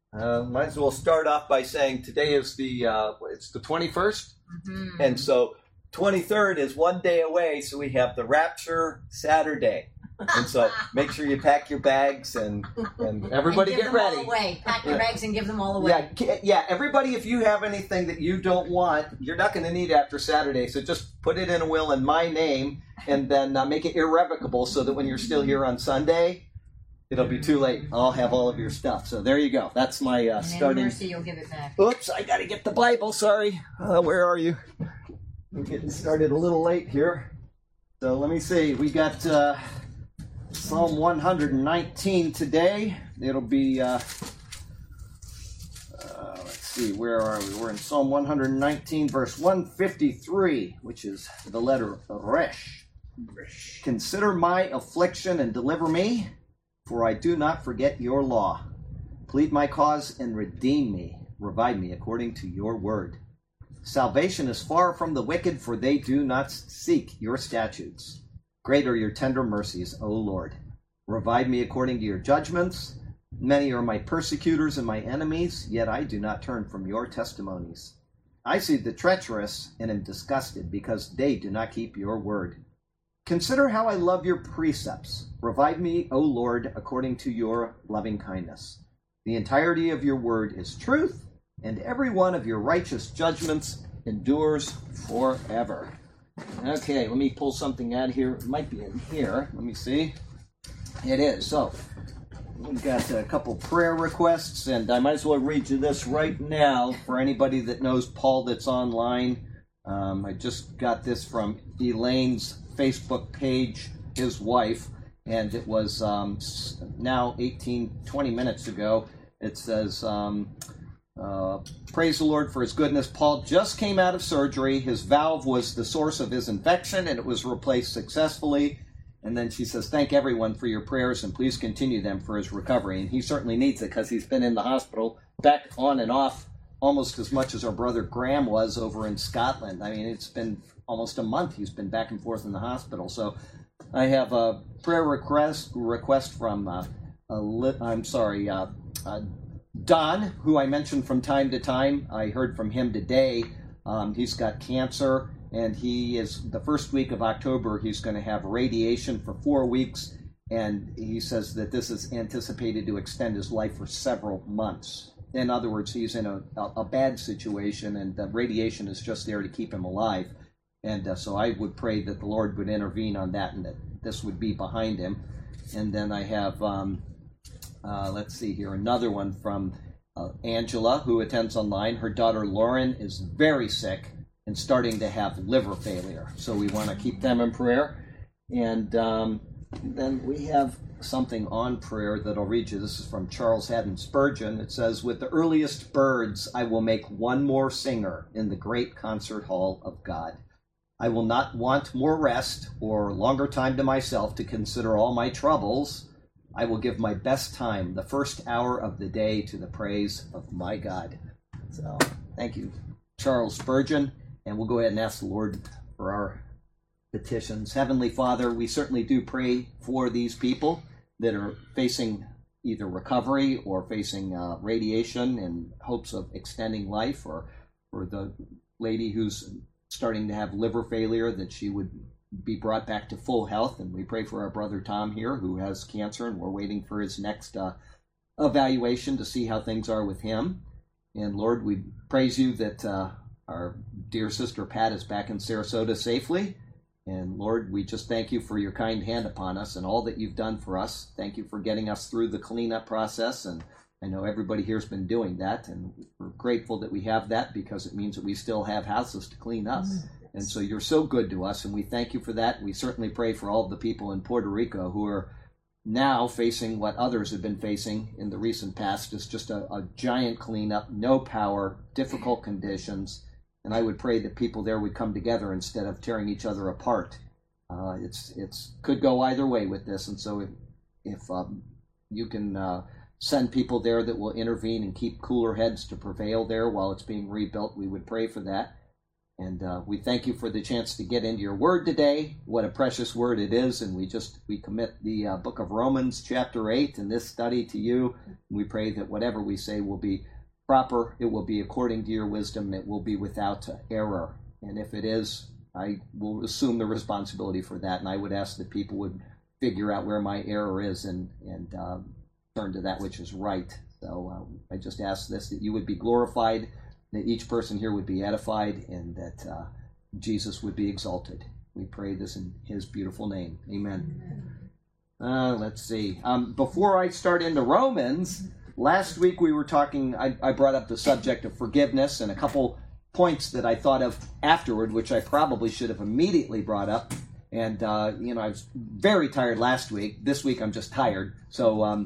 Might as well start off by saying today is it's the 21st, Mm-hmm. and so 23rd is one day away. So we have the Rapture Saturday, and so make sure you pack your bags and everybody and give get them ready. All away. Pack your bags and give them all away. Yeah. Everybody, if you have anything that you don't want, you're not going to need after Saturday. So just put it in a will in my name, and then make it irrevocable, so that when you're still here on Sunday, it'll be too late. I'll have all of your stuff. So there you go. That's my And starting. in mercy, you'll give it back. Oops, I got to get the Bible. Sorry. Where are you? I'm getting started a little late here. So let me see. We got Psalm 119 today. It'll be, let's see, where are we? We're in Psalm 119, verse 153, which is the letter Resh. Consider my affliction and deliver me, for I do not forget your law. Plead my cause and redeem me. Revive me according to your word. Salvation is far from the wicked, for they do not seek your statutes. Great are your tender mercies, O Lord. Revive me according to your judgments. Many are my persecutors and my enemies, yet I do not turn from your testimonies. I see the treacherous and am disgusted, because they do not keep your word. Consider how I love your precepts. Revive me, O Lord, according to your loving kindness. The entirety of your word is truth, and every one of your righteous judgments endures forever. Okay, let me pull something out here. It might be in here. Let me see. It is. So, we've got a couple prayer requests, and I might as well read you this right now for anybody that knows Paul that's online. I just got this from Elaine's Facebook page, his wife, and it was now 20 minutes ago. It says, praise the Lord for his goodness. Paul just came out of surgery. His valve was the source of his infection, and it was replaced successfully. And then she says, thank everyone for your prayers, and please continue them for his recovery. And he certainly needs it, because he's been in the hospital back on and off almost as much as our brother Graham was over in Scotland. I mean, it's been almost a month he's been back and forth in the hospital. So I have a prayer request from Don, who I mentioned from time to time. I heard from him today. He's got cancer, and he is, the first week of October, he's going to have radiation for 4 weeks, and he says that this is anticipated to extend his life for several months. In other words, he's in a bad situation, and the radiation is just there to keep him alive. And so I would pray that the Lord would intervene on that, and that this would be behind him. And then I have, let's see here, another one from Angela, who attends online. Her daughter Lauren is very sick and starting to have liver failure. So we want to keep them in prayer. And then we have something on prayer that I'll read you. This is from Charles Haddon Spurgeon. It says, with the earliest birds, I will make one more singer in the great concert hall of God. I will not want more rest or longer time to myself to consider all my troubles. I will give my best time, the first hour of the day, to the praise of my God. So, thank you, Charles Spurgeon. And we'll go ahead and ask the Lord for our petitions. Heavenly Father, we certainly do pray for these people that are facing either recovery or facing radiation in hopes of extending life, or for the lady who's starting to have liver failure, that she would be brought back to full health. And we pray for our brother Tom here, who has cancer, and we're waiting for his next evaluation to see how things are with him. And Lord, we praise you that our dear sister Pat is back in Sarasota safely. And Lord, we just thank you for your kind hand upon us and all that you've done for us. Thank you for getting us through the cleanup process. And I know everybody here has been doing that, and we're grateful that we have that, because it means that we still have houses to clean up. And so you're so good to us, and we thank you for that. We certainly pray for all of the people in Puerto Rico who are now facing what others have been facing in the recent past. It's just a giant cleanup, no power, difficult conditions. And I would pray that people there would come together instead of tearing each other apart. It's could go either way with this. And so if you can send people there that will intervene and keep cooler heads to prevail there while it's being rebuilt, we would pray for that. And we thank you for the chance to get into your word today. What a precious word it is. And we commit the book of Romans chapter 8 in this study to you. We pray that whatever we say will be proper. It will be according to your wisdom. It will be without error. And if it is, I will assume the responsibility for that. And I would ask that people would figure out where my error is and turn to that which is right. So I just ask this, that you would be glorified, that each person here would be edified, and that Jesus would be exalted. We pray this in his beautiful name. Amen. Let's see. Before I start into Romans, last week we were talking, I brought up the subject of forgiveness and a couple points that I thought of afterward, which I probably should have immediately brought up. And, I was very tired last week. This week I'm just tired. So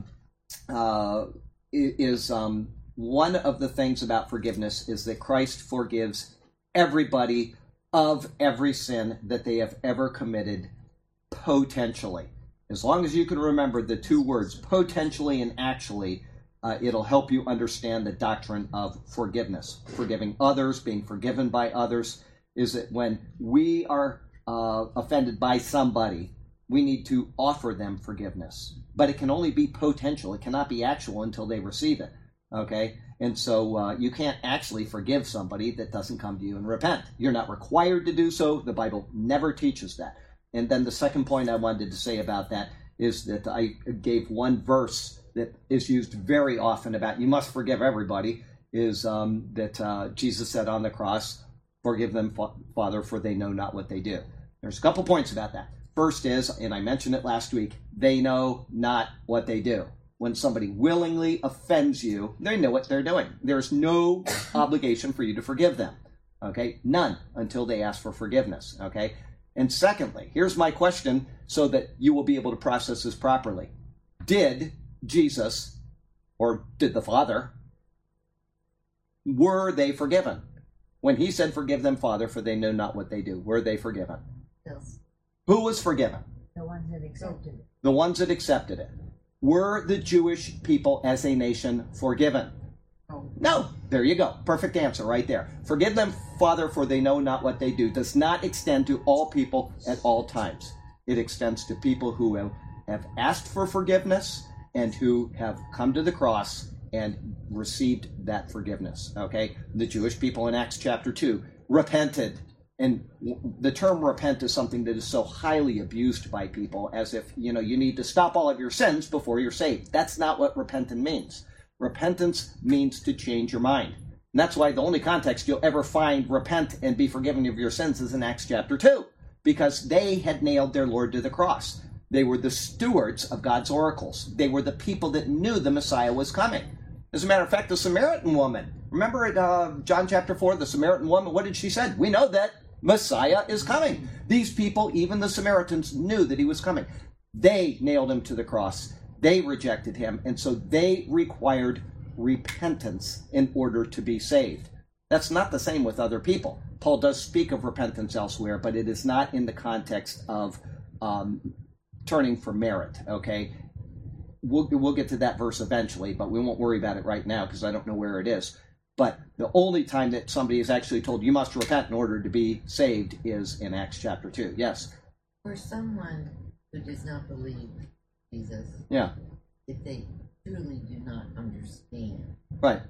one of the things about forgiveness is that Christ forgives everybody of every sin that they have ever committed potentially. As long as you can remember the two words, potentially and actually, it'll help you understand the doctrine of forgiveness. Forgiving others, being forgiven by others, is that when we are offended by somebody, we need to offer them forgiveness. But it can only be potential. It cannot be actual until they receive it. Okay? And so you can't actually forgive somebody that doesn't come to you and repent. You're not required to do so. The Bible never teaches that. And then the second point I wanted to say about that is that I gave one verse that is used very often about you must forgive everybody, is that Jesus said on the cross, forgive them, Father, for they know not what they do. There's a couple points about that. First is, and I mentioned it last week, they know not what they do. When somebody willingly offends you, they know what they're doing. There's no obligation for you to forgive them. Okay? None until they ask for forgiveness. Okay? And secondly, here's my question so that you will be able to process this properly. Did Jesus, or did the Father, were they forgiven? When he said, forgive them, Father, for they know not what they do, were they forgiven? Yes. Who was forgiven? The ones that accepted it. The ones that accepted it. Were the Jewish people as a nation forgiven? No. There you go. Perfect answer right there. Forgive them, Father, for they know not what they do does not extend to all people at all times. It extends to people who have asked for forgiveness and who have come to the cross and received that forgiveness. Okay? The Jewish people in Acts chapter 2 repented. And the term repent is something that is so highly abused by people, as if, you need to stop all of your sins before you're saved. That's not what repentance means. Repentance means to change your mind. And that's why the only context you'll ever find repent and be forgiven of your sins is in Acts chapter 2, because they had nailed their Lord to the cross. They were the stewards of God's oracles. They were the people that knew the Messiah was coming. As a matter of fact, the Samaritan woman, remember at John chapter 4, the Samaritan woman, what did she say? We know that Messiah is coming. These people, even the Samaritans, knew that he was coming. They nailed him to the cross. They rejected him, and so they required repentance in order to be saved. That's not the same with other people. Paul does speak of repentance elsewhere, but it is not in the context of turning for merit, okay? We'll get to that verse eventually, but we won't worry about it right now because I don't know where it is. But the only time that somebody is actually told you must repent in order to be saved is in Acts chapter 2. Yes? For someone who does not believe Jesus, yeah, if they truly do not understand, right,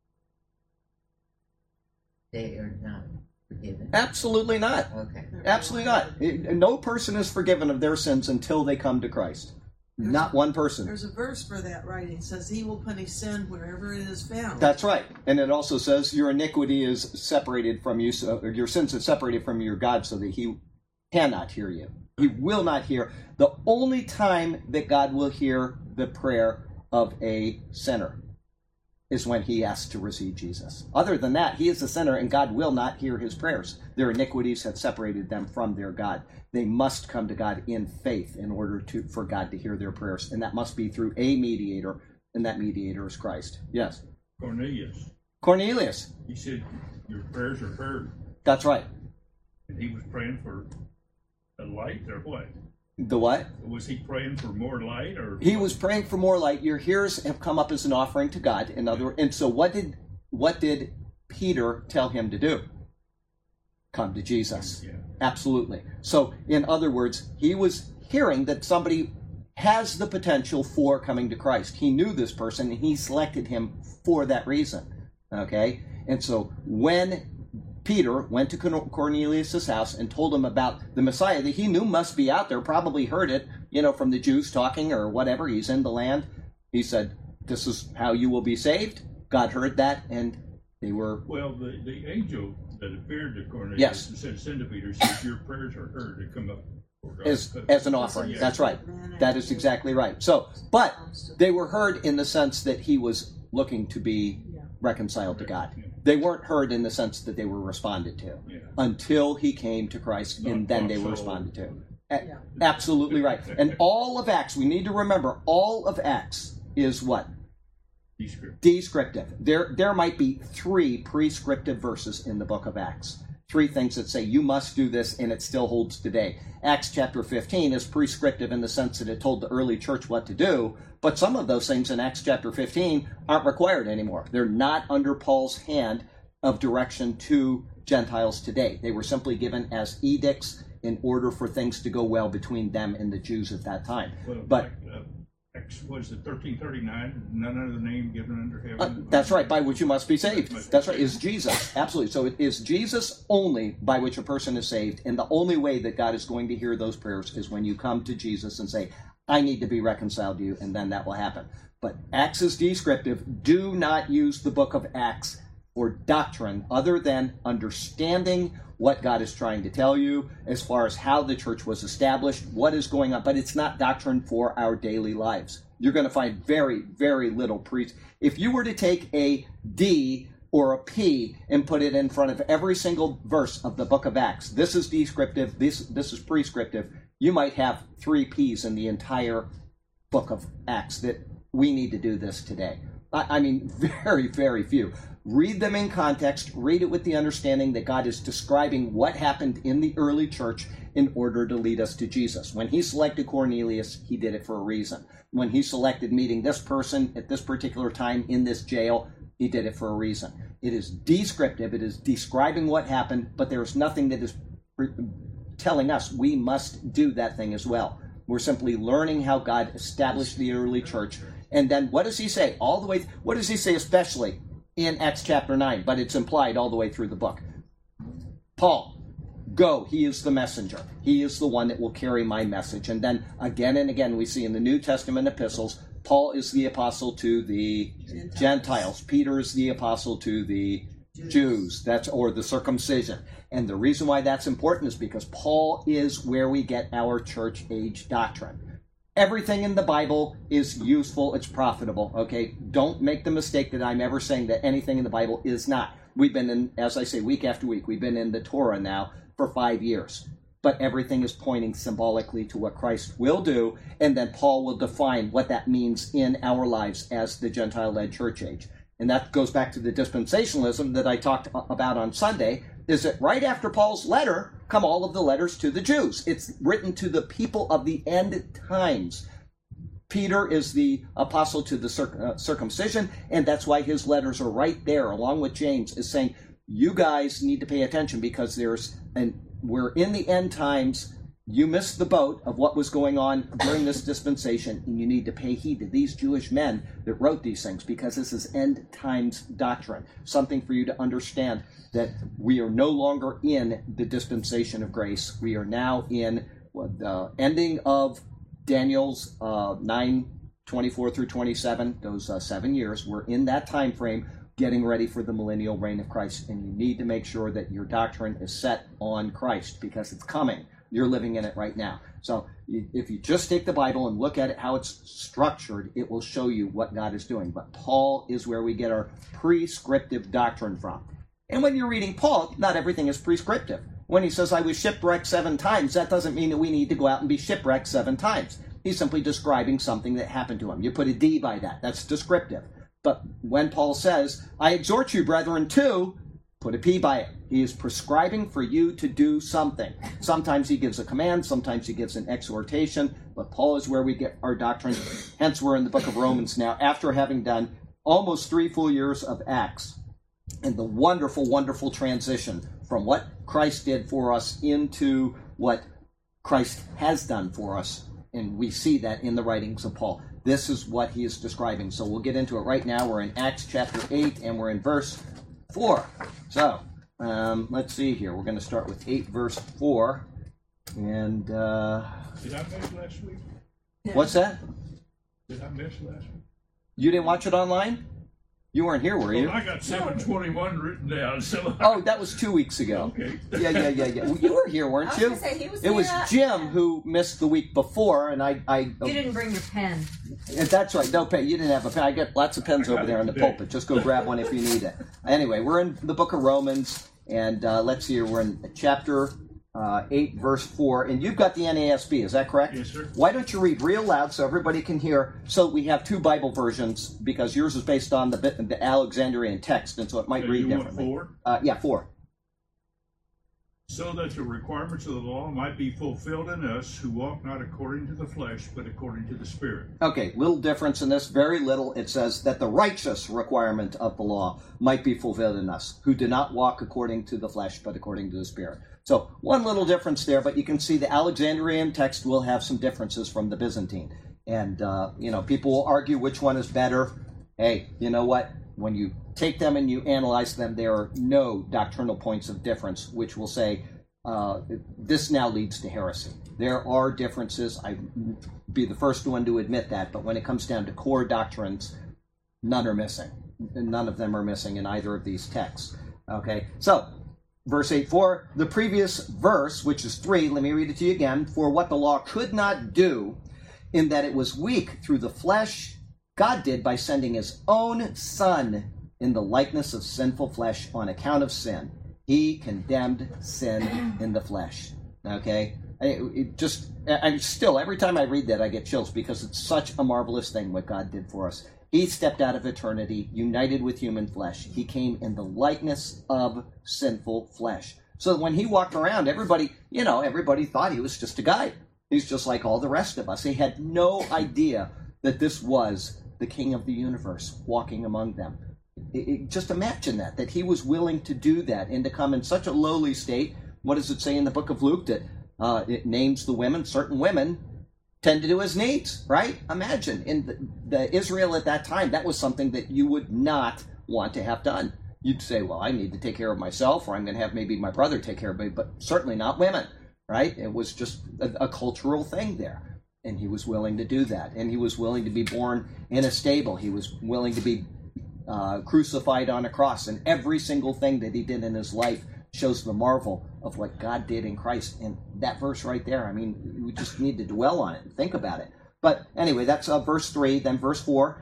they are not forgiven? Absolutely not. Okay. Absolutely not. No person is forgiven of their sins until they come to Christ. Not one person. There's a verse for that, right? It says, he will punish sin wherever it is found. That's right. And it also says, your iniquity is separated from you, so your sins are separated from your God so that he cannot hear you. He will not hear. The only time that God will hear the prayer of a sinner is when he asks to receive Jesus. Other than that, he is a sinner and God will not hear his prayers. Their iniquities have separated them from their God. They must come to God in faith in order for God to hear their prayers. And that must be through a mediator, and that mediator is Christ. Yes? Cornelius. He said, your prayers are heard. That's right. And he was praying for a light or what? The what? Was he praying for more light or? He was praying for more light. Your ears have come up as an offering to God. And so what did Peter tell him to do? come to Jesus. Yeah. Absolutely. So, in other words, he was hearing that somebody has the potential for coming to Christ. He knew this person, and he selected him for that reason. Okay? And so, when Peter went to Cornelius' house and told him about the Messiah that he knew must be out there, probably heard it, from the Jews talking or whatever, he's in the land, he said, this is how you will be saved. God heard that, and they were... Well, the angel that appeared to Cornelius Yes. and said, send to Peter, says your prayers are heard to come up for God. as an offering. Yeah. That's right. That is exactly right. So, but they were heard in the sense that he was looking to be reconciled to God. Yeah. They weren't heard in the sense that they were responded to Yeah. until he came to Christ, and then they were responded to. Yeah. Absolutely right. And all of Acts, we need to remember, all of Acts is what? Descriptive. Descriptive. There might be 3 prescriptive verses in the book of Acts. 3 things that say you must do this, and it still holds today. Acts chapter 15 is prescriptive in the sense that it told the early church what to do, but some of those things in Acts chapter 15 aren't required anymore. They're not under Paul's hand of direction to Gentiles today. They were simply given as edicts in order for things to go well between them and the Jews at that time. Well, But Acts was it 1339? None other name given under heaven. that's right, by which you must be saved. That's right, is Jesus. Absolutely. So it is Jesus only by which a person is saved, and the only way that God is going to hear those prayers is when you come to Jesus and say, I need to be reconciled to you, and then that will happen. But Acts is descriptive. Do not use the book of Acts for doctrine other than understanding what God is trying to tell you as far as how the church was established, what is going on, but it's not doctrine for our daily lives. You're going to find very, very little if you were to take a D or a P and put it in front of every single verse of the book of Acts, this is descriptive, this is prescriptive, you might have 3 P's in the entire book of Acts that we need to do this today. I mean, very, very few. Read them in context. Read it with the understanding that God is describing what happened in the early church in order to lead us to Jesus. When he selected Cornelius, he did it for a reason. When he selected meeting this person at this particular time in this jail, he did it for a reason. It is descriptive. It is describing what happened, but there is nothing that is telling us we must do that thing as well. We're simply learning how God established the early church. And then what does he say? All the way, what does he say especially in Acts chapter 9? But it's implied all the way through the book. Paul, go. He is the messenger. He is the one that will carry my message. And then again and again we see in the New Testament epistles, Paul is the apostle to the Gentiles. Peter is the apostle to the Jews. Or the circumcision. And the reason why that's important is because Paul is where we get our church age doctrine. Everything in the Bible is useful. It's profitable. Okay? Don't make the mistake that I'm ever saying that anything in the Bible is not. We've been in, as I say, week after week, we've been in the Torah now for 5 years. But everything is pointing symbolically to what Christ will do, and then Paul will define what that means in our lives as the Gentile-led church age. And that goes back to the dispensationalism that I talked about on Sunday, is that right after Paul's letter come all of the letters to the Jews. It's written to the people of the end times. Peter is the apostle to the circumcision, and that's why his letters are right there, along with James, is saying, you guys need to pay attention because we're in the end times. You missed the boat of what was going on during this dispensation, and you need to pay heed to these Jewish men that wrote these things because this is end times doctrine. Something for you to understand that we are no longer in the dispensation of grace. We are now in the ending of Daniel's 9:24 through 27, those 7 years. We're in that time frame getting ready for the millennial reign of Christ, and you need to make sure that your doctrine is set on Christ because it's coming. You're living in it right now. So if you just take the Bible and look at it, how it's structured, it will show you what God is doing. But Paul is where we get our prescriptive doctrine from. And when you're reading Paul, not everything is prescriptive. When he says, I was shipwrecked 7 times, that doesn't mean that we need to go out and be shipwrecked 7 times. He's simply describing something that happened to him. You put a D by that. That's descriptive. But when Paul says, I exhort you, brethren, to, put a P by it. He is prescribing for you to do something. Sometimes he gives a command, sometimes he gives an exhortation, but Paul is where we get our doctrine. Hence, we're in the book of Romans now, after having done almost 3 full years of Acts, and the wonderful, wonderful transition from what Christ did for us into what Christ has done for us. And we see that in the writings of Paul. This is what he is describing. So we'll get into it right now. We're in Acts chapter 8, and we're in verse 4. So, let's see here. We're going to start with 8, verse 4. And, Did I miss last week? what's that? Did I miss last week? You didn't watch it online? You weren't here, were you? Well, I got 7:21 written down, so. Oh, that was 2 weeks ago. Okay. Yeah. You were here, weren't I was you? gonna say, he was It was there. Jim who missed the week before, and I You didn't bring your pen. that's right. No pen. You didn't have a pen. I got lots of pens I got over there it in the today. pulpit. Just go grab one if you need it. Anyway, we're in the book of Romans, and let's see here. We're in chapter 8, verse 4, and you've got the NASB. Is that correct? Yes, sir. Why don't you read real loud so everybody can hear? So we have two Bible versions because yours is based on the Alexandrian text, and so it might So read you want differently. 4? Yeah, 4. So that the requirements of the law might be fulfilled in us who walk not according to the flesh, but according to the Spirit. Okay, little difference in this, very little. It says that the righteous requirement of the law might be fulfilled in us, who do not walk according to the flesh, but according to the Spirit. So one little difference there, but you can see the Alexandrian text will have some differences from the Byzantine. And, people will argue which one is better. Hey, you know what? When you take them and you analyze them, there are no doctrinal points of difference, which will say this now leads to heresy. There are differences. I'd be the first one to admit that. But when it comes down to core doctrines, none are missing. None of them are missing in either of these texts. Okay, so verse 8:4, the previous verse, which is 3, let me read it to you again. For what the law could not do, in that it was weak through the flesh, God did by sending his own Son in the likeness of sinful flesh on account of sin. He condemned sin in the flesh. Okay? I'm still, every time I read that, I get chills because it's such a marvelous thing what God did for us. He stepped out of eternity, united with human flesh. He came in the likeness of sinful flesh. So when he walked around, everybody thought he was just a guy. He's just like all the rest of us. He had no idea that this was the King of the universe walking among them. Just imagine that he was willing to do that and to come in such a lowly state. What does it say in the book of Luke? That it names the women, certain women tended to his needs, right? Imagine, in the Israel at that time, that was something that you would not want to have done. You'd say, well, I need to take care of myself, or I'm going to have maybe my brother take care of me, but certainly not women, right? It was just a cultural thing there. And he was willing to do that. And he was willing to be born in a stable. He was willing to be crucified on a cross. And every single thing that he did in his life shows the marvel of what God did in Christ. And that verse right there, I mean, we just need to dwell on it and think about it. But anyway, that's verse 3. Then verse 4,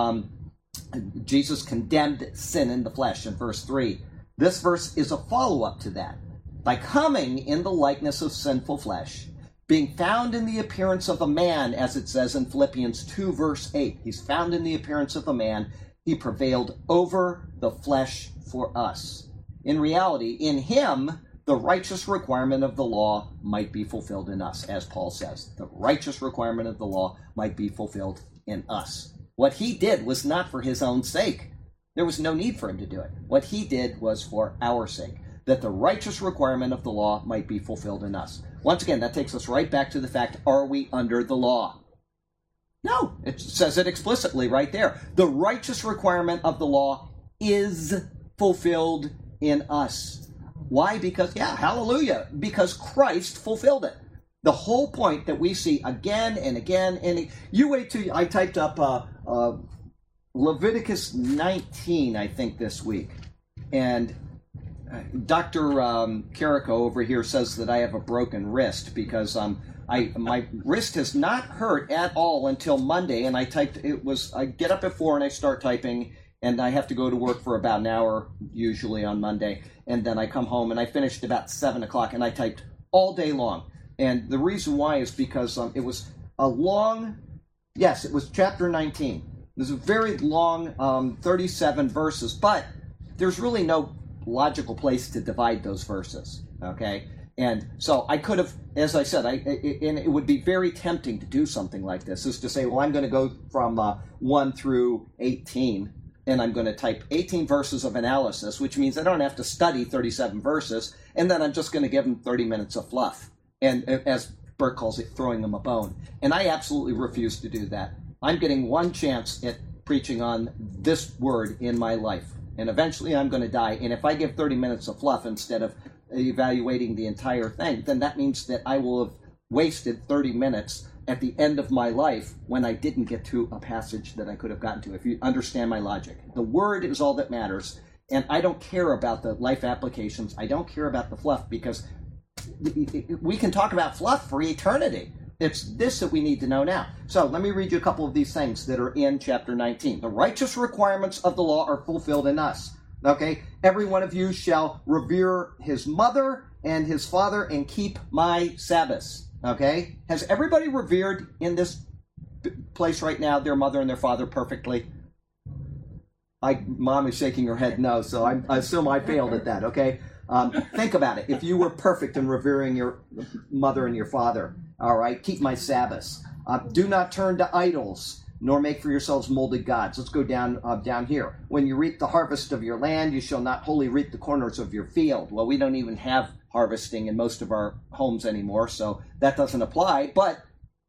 Jesus condemned sin in the flesh in verse 3. This verse is a follow-up to that. By coming in the likeness of sinful flesh, being found in the appearance of a man, as it says in Philippians 2, verse 8. He's found in the appearance of a man. He prevailed over the flesh for us. In reality, in him, the righteous requirement of the law might be fulfilled in us, as Paul says. The righteous requirement of the law might be fulfilled in us. What he did was not for his own sake. There was no need for him to do it. What he did was for our sake, that the righteous requirement of the law might be fulfilled in us. Once again, that takes us right back to the fact, are we under the law? No, it says it explicitly right there. The righteous requirement of the law is fulfilled in us. Why? Because, hallelujah, because Christ fulfilled it. The whole point that we see again and again, and you wait till I typed up Leviticus 19, I think, this week. And Dr. Carrico over here says that I have a broken wrist because my wrist has not hurt at all until Monday, and I get up at 4 and I start typing, and I have to go to work for about an hour usually on Monday, and then I come home and I finished about 7 o'clock, and I typed all day long. And the reason why is because it was a long, yes, it was chapter 19. It was a very long 37 verses, but there's really no logical place to divide those verses, okay? And so I could have, as I said, and it would be very tempting to do something like this, is to say, well, I'm going to go from 1 through 18, and I'm going to type 18 verses of analysis, which means I don't have to study 37 verses, and then I'm just going to give them 30 minutes of fluff. And as Bert calls it, throwing them a bone. And I absolutely refuse to do that. I'm getting one chance at preaching on this word in my life. And eventually I'm going to die. And if I give 30 minutes of fluff instead of evaluating the entire thing, then that means that I will have wasted 30 minutes at the end of my life when I didn't get to a passage that I could have gotten to, if you understand my logic. The word is all that matters, and I don't care about the life applications. I don't care about the fluff, because we can talk about fluff for eternity. It's this that we need to know now. So let me read you a couple of these things that are in chapter 19. The righteous requirements of the law are fulfilled in us. Okay? Every one of you shall revere his mother and his father and keep my Sabbaths. Okay? Has everybody revered in this place right now their mother and their father perfectly? Mom is shaking her head no, so I assume I failed at that, okay? Think about it. If you were perfect in revering your mother and your father, all right, keep my Sabbaths. Do not turn to idols, nor make for yourselves molded gods. Let's go down here. When you reap the harvest of your land, you shall not wholly reap the corners of your field. Well, we don't even have harvesting in most of our homes anymore, so that doesn't apply. But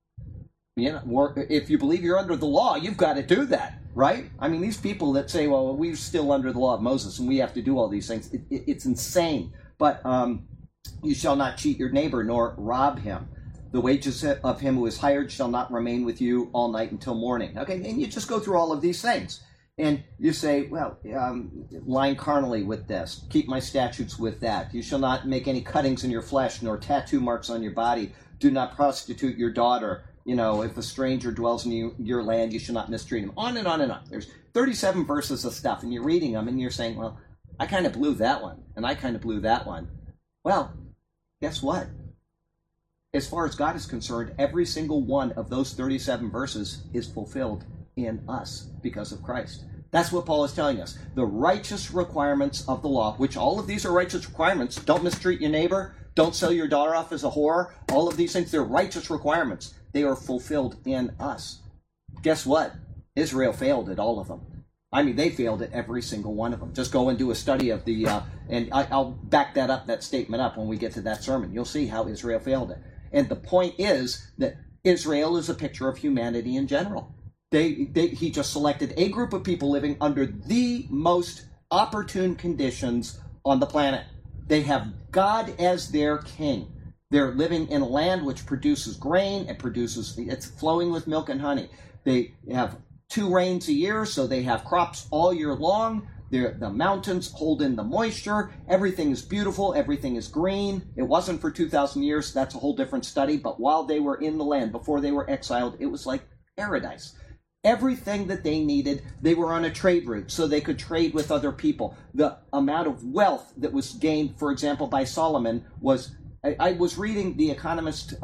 if you believe you're under the law, you've got to do that, right? I mean, these people that say, well, we're still under the law of Moses and we have to do all these things, it's insane. But you shall not cheat your neighbor nor rob him. The wages of him who is hired shall not remain with you all night until morning. Okay, and you just go through all of these things. And you say, well, line carnally with this. Keep my statutes with that. You shall not make any cuttings in your flesh, nor tattoo marks on your body. Do not prostitute your daughter. If a stranger dwells in your land, you shall not mistreat him. On and on and on. There's 37 verses of stuff, and you're reading them, and you're saying, well, I kind of blew that one, and I kind of blew that one. Well, guess what? As far as God is concerned, every single one of those 37 verses is fulfilled in us because of Christ. That's what Paul is telling us. The righteous requirements of the law, which all of these are righteous requirements. Don't mistreat your neighbor. Don't sell your daughter off as a whore. All of these things, they're righteous requirements. They are fulfilled in us. Guess what? Israel failed at all of them. I mean, they failed at every single one of them. Just go and do a study of and I'll back that statement up when we get to that sermon. You'll see how Israel failed it. And the point is that Israel is a picture of humanity in general. He just selected a group of people living under the most opportune conditions on the planet. They have God as their king. They're living in a land which produces grain. It's flowing with milk and honey. They have 2 rains a year, so they have crops all year long. The mountains hold in the moisture. Everything is beautiful. Everything is green. It wasn't for 2,000 years. That's a whole different study. But while they were in the land, before they were exiled, it was like paradise. Everything that they needed, they were on a trade route, so they could trade with other people. The amount of wealth that was gained, for example, by Solomon was... I was reading The Economist,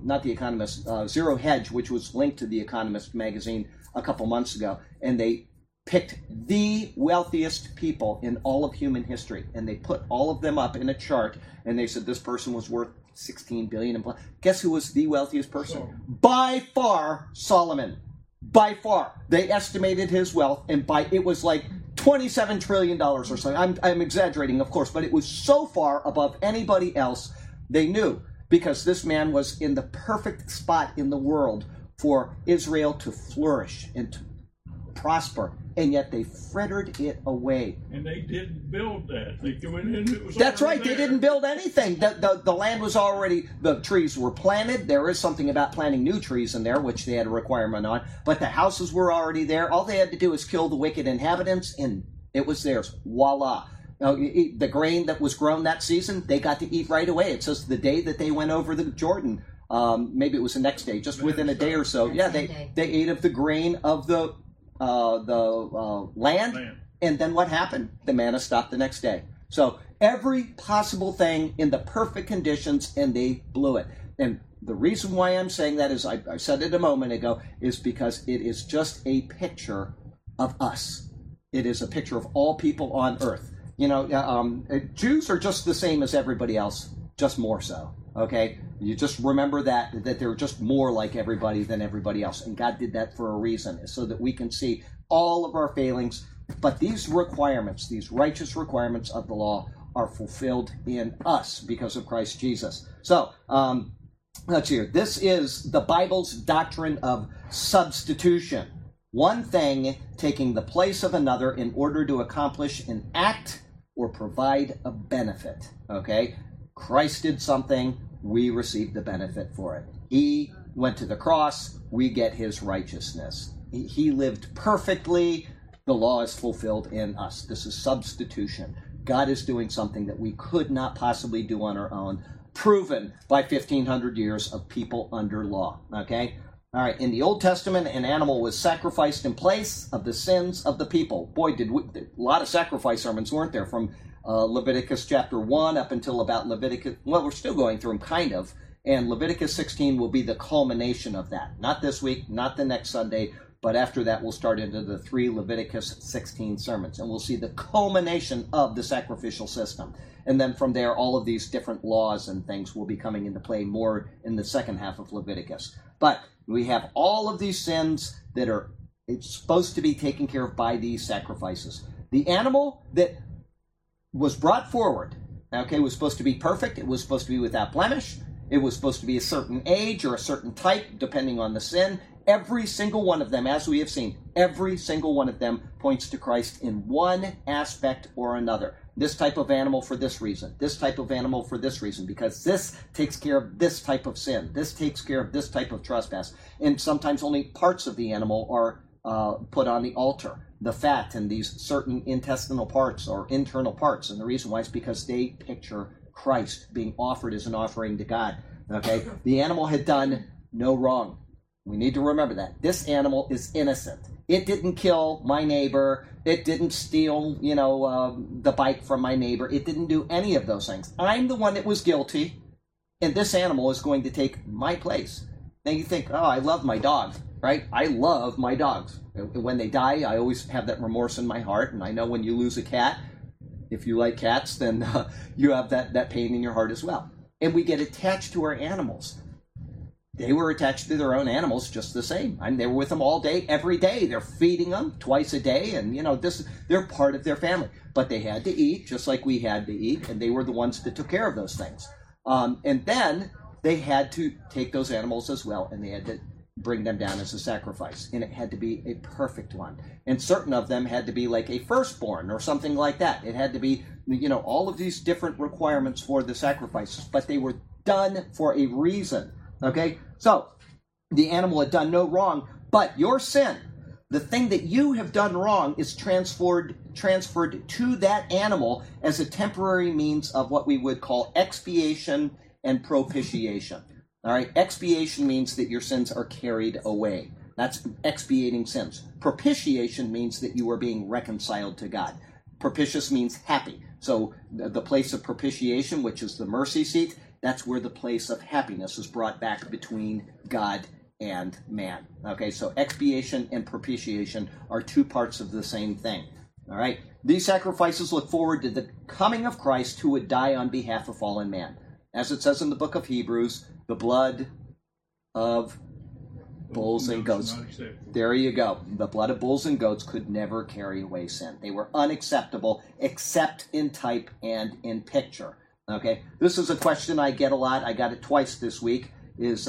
Zero Hedge, which was linked to The Economist magazine a couple months ago, and they picked the wealthiest people in all of human history, and they put all of them up in a chart, and they said this person was worth $16 billion. Guess who was the wealthiest person? By far, Solomon. By far. They estimated his wealth, and it was like $27 trillion or something. I'm exaggerating, of course, but it was so far above anybody else. They knew, because this man was in the perfect spot in the world for Israel to flourish and to prosper, and yet they frittered it away. And they didn't build that. They went in, it was That's right, there. They didn't build anything. The land was already, the trees were planted. There is something about planting new trees in there, which they had a requirement on, but the houses were already there. All they had to do was kill the wicked inhabitants, and it was theirs. Voila. The grain that was grown that season, they got to eat right away. It says the day that they went over the Jordan, maybe it was the next day, just within a day or so. Yeah, they ate of the grain of the land, and then what happened? The manna stopped the next day. So every possible thing in the perfect conditions, and they blew it. And the reason why I'm saying that is, I said it a moment ago, is because it is just a picture of us. It is a picture of all people on earth. Jews are just the same as everybody else, just more so, okay? You just remember that they're just more like everybody than everybody else. And God did that for a reason, so that we can see all of our failings But these requirements, these righteous requirements of the law, are fulfilled in us because of Christ Jesus. So, let's hear. This is the Bible's doctrine of substitution. One thing taking the place of another in order to accomplish an act or provide a benefit. Okay? Christ did something, we receive the benefit for it. He went to the cross, we get his righteousness. He lived perfectly, the law is fulfilled in us. This is substitution. God is doing something that we could not possibly do on our own, proven by 1,500 years of people under law. Okay? All right, in the Old Testament, an animal was sacrificed in place of the sins of the people. Boy, a lot of sacrifice sermons, weren't there, from Leviticus chapter 1 up until about Leviticus, well, we're still going through them, kind of, and Leviticus 16 will be the culmination of that. Not this week, not the next Sunday, but after that we'll start into the 3 Leviticus 16 sermons, and we'll see the culmination of the sacrificial system. And then from there, all of these different laws and things will be coming into play more in the second half of Leviticus. But we have all of these sins that are supposed to be taken care of by these sacrifices. The animal that was brought forward, okay, was supposed to be perfect. It was supposed to be without blemish. It was supposed to be a certain age or a certain type, depending on the sin. Every single one of them, as we have seen, every single one of them points to Christ in one aspect or another. This type of animal for this reason. This type of animal for this reason. Because this takes care of this type of sin. This takes care of this type of trespass. And sometimes only parts of the animal are put on the altar. The fat and these certain intestinal parts or internal parts. And the reason why is because they picture Christ being offered as an offering to God. Okay? The animal had done no wrong. We need to remember that. This animal is innocent. It didn't kill my neighbor. It didn't steal, the bike from my neighbor. It didn't do any of those things. I'm the one that was guilty, and this animal is going to take my place. Now you think, oh, I love my dog, right? I love my dogs. When they die, I always have that remorse in my heart, and I know when you lose a cat, if you like cats, then you have that pain in your heart as well. And we get attached to our animals. They were attached to their own animals just the same. They were with them all day, every day. They're feeding them twice a day, and they're part of their family. But they had to eat, just like we had to eat, and they were the ones that took care of those things. And then they had to take those animals as well, and they had to bring them down as a sacrifice. And it had to be a perfect one. And certain of them had to be like a firstborn or something like that. It had to be, all of these different requirements for the sacrifices. But they were done for a reason. Okay? So, the animal had done no wrong, but your sin, the thing that you have done wrong, is transferred to that animal as a temporary means of what we would call expiation and propitiation. All right? Expiation means that your sins are carried away. That's expiating sins. Propitiation means that you are being reconciled to God. Propitious means happy. So, the place of propitiation, which is the mercy seat, that's where the place of happiness is brought back between God and man. Okay, so expiation and propitiation are two parts of the same thing. All right, these sacrifices look forward to the coming of Christ, who would die on behalf of fallen man. As it says in the book of Hebrews, the blood of bulls and goats. There you go. The blood of bulls and goats could never carry away sin. They were unacceptable, except in type and in picture. Okay, this is a question I get a lot. I got it twice this week. Is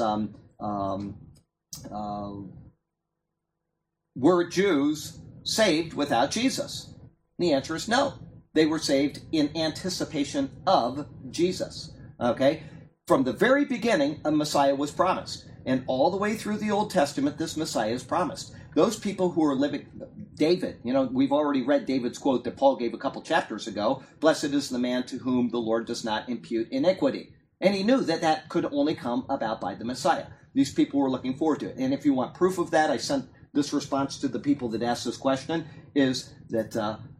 were Jews saved without Jesus? And the answer is no. They were saved in anticipation of Jesus. Okay, from the very beginning, a Messiah was promised, and all the way through the Old Testament, this Messiah is promised. Those people who are living, David, we've already read David's quote that Paul gave a couple chapters ago, "Blessed is the man to whom the Lord does not impute iniquity." And he knew that could only come about by the Messiah. These people were looking forward to it. And if you want proof of that, I sent this response to the people that asked this question, is that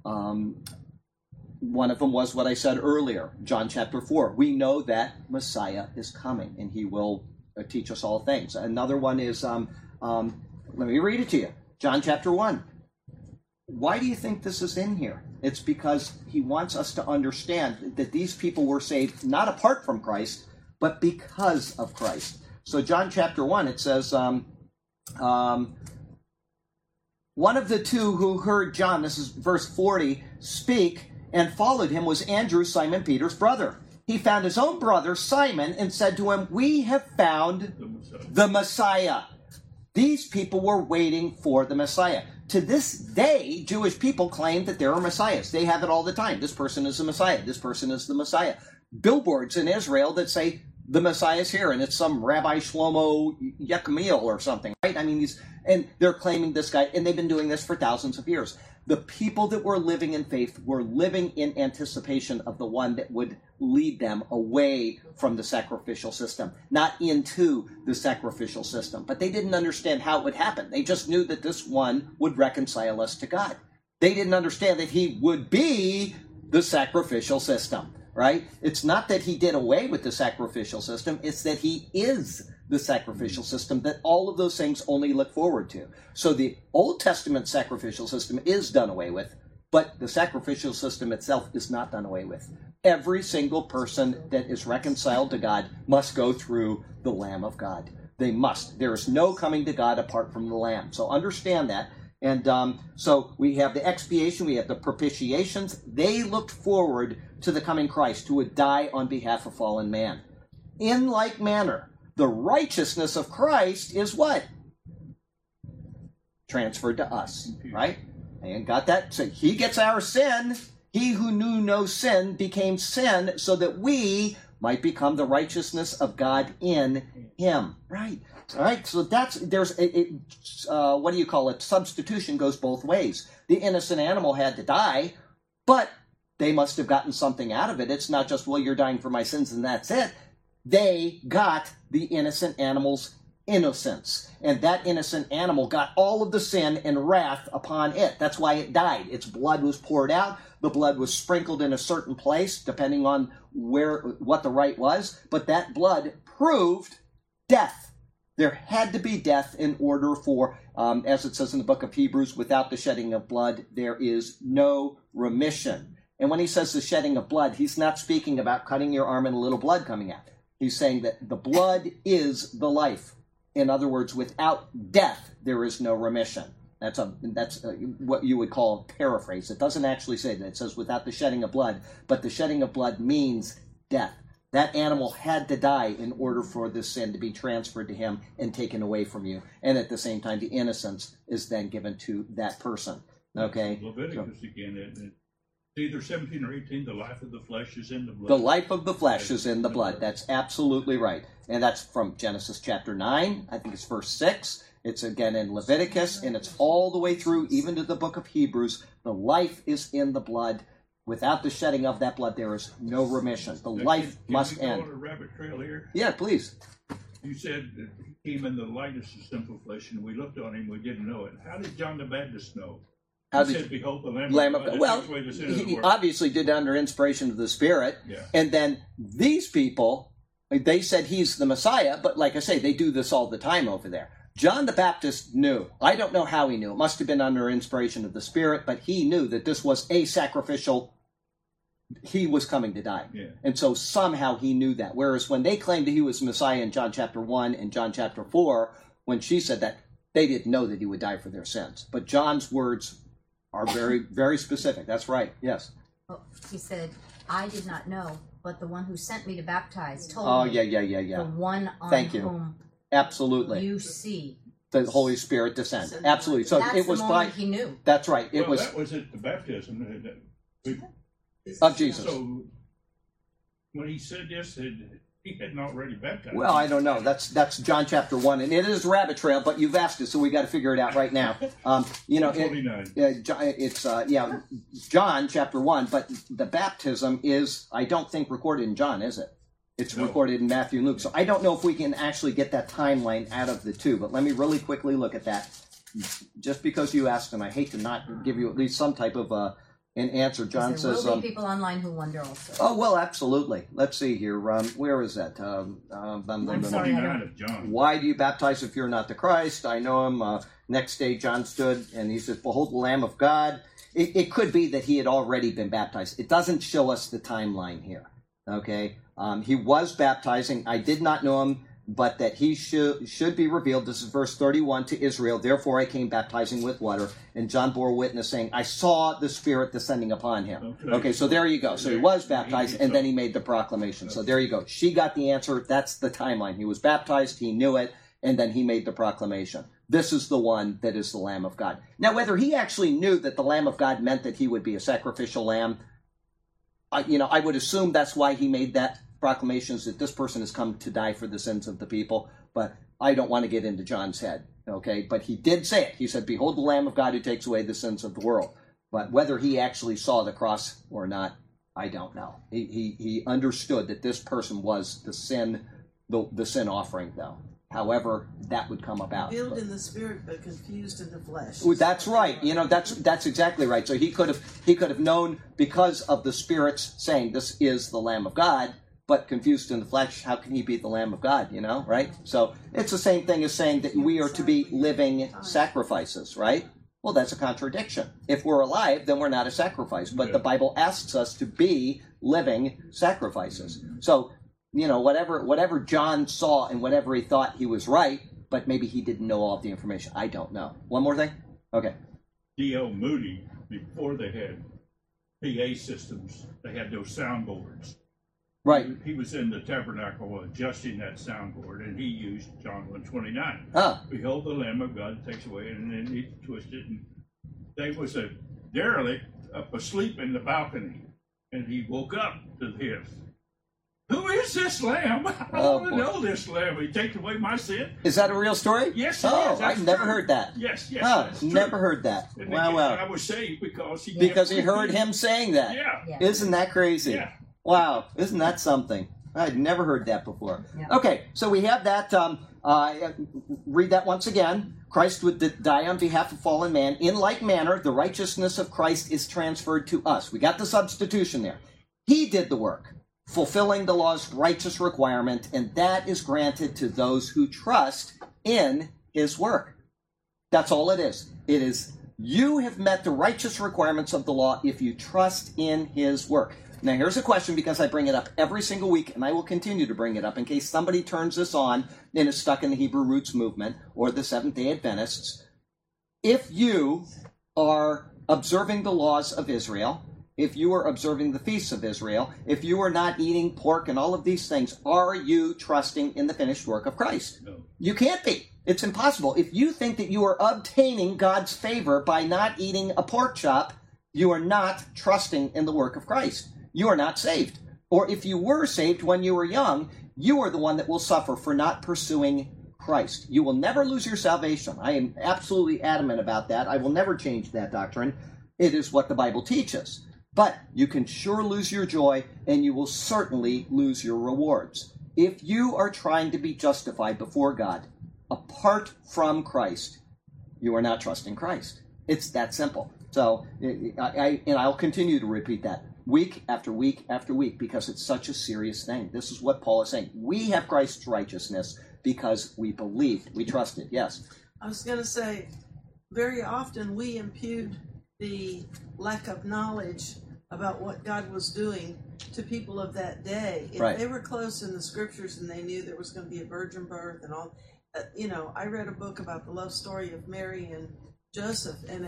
one of them was what I said earlier, John chapter 4. We know that Messiah is coming, and he will teach us all things. Another one is, let me read it to you. John chapter 1. Why do you think this is in here? It's because he wants us to understand that these people were saved not apart from Christ, but because of Christ. So John chapter 1, it says, one of the two who heard John, this is verse 40, speak and followed him was Andrew, Simon Peter's brother. He found his own brother, Simon, and said to him, "We have found the Messiah." These people were waiting for the Messiah. To this day, Jewish people claim that there are messiahs. They have it all the time. This person is the Messiah. This person is the Messiah. Billboards in Israel that say, "The Messiah is here," and it's some Rabbi Shlomo Yechemiel or something, right? I mean, and they're claiming this guy, and they've been doing this for thousands of years. The people that were living in faith were living in anticipation of the one that would lead them away from the sacrificial system, not into the sacrificial system. But they didn't understand how it would happen. They just knew that this one would reconcile us to God. They didn't understand that he would be the sacrificial system, right? It's not that he did away with the sacrificial system, it's that he is the sacrificial system that all of those things only look forward to. So the Old Testament sacrificial system is done away with, but the sacrificial system itself is not done away with. Every single person that is reconciled to God must go through the Lamb of God. They must. There is no coming to God apart from the Lamb. So understand that. And so we have the expiation, we have the propitiations. They looked forward to the coming Christ who would die on behalf of fallen man. In like manner, the righteousness of Christ is what? Transferred to us, right? And got that? So he gets our sin. He who knew no sin became sin so that we might become the righteousness of God in him, right? All right, so what do you call it? Substitution goes both ways. The innocent animal had to die, but they must have gotten something out of it. It's not just, well, you're dying for my sins and that's it. They got the innocent animal's innocence. And that innocent animal got all of the sin and wrath upon it. That's why it died. Its blood was poured out. The blood was sprinkled in a certain place, depending on what the rite was. But that blood proved death. There had to be death in order for, as it says in the book of Hebrews, without the shedding of blood, there is no remission. And when he says the shedding of blood, he's not speaking about cutting your arm and a little blood coming out. He's saying that the blood is the life. In other words, without death, there is no remission. That's what you would call a paraphrase. It doesn't actually say that. It says without the shedding of blood, but the shedding of blood means death. That animal had to die in order for this sin to be transferred to him and taken away from you. And at the same time, the innocence is then given to that person. Okay? Leviticus again. It's either 17 or 18, the life of the flesh is in the blood. The life of the flesh is in the blood. That's absolutely right. And that's from Genesis chapter 9. I think it's verse 6. It's again in Leviticus, and it's all the way through, even to the book of Hebrews. The life is in the blood. Without the shedding of that blood, there is no remission. The life must end. Can we go on a rabbit trail here? Yeah, please. You said that he came in the likeness of sinful flesh, and we looked on him, we didn't know it. How did John the Baptist know? He said, "Behold, the Lamb of God." Well, takes away the sin of the he world. obviously did it under inspiration of the Spirit. Yeah. And then these people, they said he's the Messiah, but like I say, they do this all the time over there. John the Baptist knew. I don't know how he knew. It must have been under inspiration of the Spirit, but he knew that this was a sacrificial. He was coming to die. Yeah. And so somehow he knew that. Whereas when they claimed that he was Messiah in John chapter 1 and John chapter 4, when she said that, they didn't know that he would die for their sins. But John's words are very, very specific. That's right. Yes. Oh, he said, "I did not know, but the one who sent me to baptize told Oh, me, yeah. the one on Thank you. whom Absolutely. you see." The Holy Spirit descend. Absolutely. So That's it was the by. moment he knew. That's right. It Well, was that was at the baptism. of Jesus. So when he said this, he hadn't already baptized. Well, I don't know. That's John chapter 1, and it is a rabbit trail, but you've asked it, so we got to figure it out right now. 29. It's John chapter 1, but the baptism is, I don't think, recorded in John, is it? It's No. recorded in Matthew and Luke. So I don't know if we can actually get that timeline out of the two, but let me really quickly look at that. Just because you asked, and I hate to not give you at least some type of an answer. John There says, will be people online who wonder also. oh, well, absolutely. Let's see here. Where is that? I'm sorry, 29 of John. Why do you baptize if you're not the Christ? I know him. Next day, John stood and he says, "Behold the Lamb of God." It could be that he had already been baptized. It doesn't show us the timeline here. Okay? He was baptizing. I did not know him. but that he should be revealed. This is verse 31 to Israel. Therefore I came baptizing with water, and John bore witness, saying, I saw the Spirit descending upon him. Okay, so there you go. So he was baptized, and then he made the proclamation. So there you go. She got the answer. That's the timeline. He was baptized, he knew it, and then he made the proclamation. This is the one that is the Lamb of God. Now, whether he actually knew that the Lamb of God meant that he would be a sacrificial lamb, I would assume that's why he made that proclamation, is that this person has come to die for the sins of the people. But I don't want to get into John's head, okay? But he did say it. He said, behold the Lamb of God who takes away the sins of the world. But whether he actually saw the cross or not, I don't know. He understood that this person was the sin offering, though. However, that would come about. Revealed in the spirit, but confused in the flesh. That's right. That's exactly right. So he could have known because of the Spirit's saying this is the Lamb of God, but confused in the flesh. How can he be the Lamb of God? Right? So it's the same thing as saying that we are to be living sacrifices, right? Well, that's a contradiction. If we're alive, then we're not a sacrifice. But the Bible asks us to be living sacrifices. So, whatever John saw and whatever he thought, he was right, but maybe he didn't know all of the information. I don't know. One more thing? Okay. D.L. Moody, before they had PA systems, they had those soundboards. Right. He was in the tabernacle adjusting that soundboard, and he used John 1:29. Behold the Lamb of God takes away, and then he twisted. And there was a derelict up asleep in the balcony, and he woke up to this. Who is this lamb? I want to know this lamb. He takes away my sin. Is that a real story? Yes, I've never heard that. Yes, never heard that. And wow. I was saved because he heard him saying that. Yeah. Isn't that crazy? Yeah. Wow, isn't that something? I'd never heard that before. Yeah. Okay, so we have that. Read that once again. Christ would die on behalf of fallen man. In like manner, the righteousness of Christ is transferred to us. We got the substitution there. He did the work, fulfilling the law's righteous requirement, and that is granted to those who trust in his work. That's all it is. It is, you have met the righteous requirements of the law if you trust in his work. Now, here's a question, because I bring it up every single week, and I will continue to bring it up in case somebody turns this on and is stuck in the Hebrew Roots movement or the Seventh-day Adventists. If you are observing the laws of Israel, if you are observing the feasts of Israel, if you are not eating pork and all of these things, are you trusting in the finished work of Christ? No. You can't be. It's impossible. If you think that you are obtaining God's favor by not eating a pork chop, you are not trusting in the work of Christ. You are not saved. Or if you were saved when you were young, you are the one that will suffer for not pursuing Christ. You will never lose your salvation. I am absolutely adamant about that. I will never change that doctrine. It is what the Bible teaches. But you can sure lose your joy, and you will certainly lose your rewards. If you are trying to be justified before God apart from Christ, you are not trusting Christ. It's that simple. So I'll continue to repeat that week after week after week, because it's such a serious thing. This is what Paul is saying. We have Christ's righteousness because we believed, we trusted. Yes? I was going to say, very often we impute the lack of knowledge about what God was doing to people of that day. If Right. they were close in the scriptures and they knew there was going to be a virgin birth and all, I read a book about the love story of Mary and Joseph, and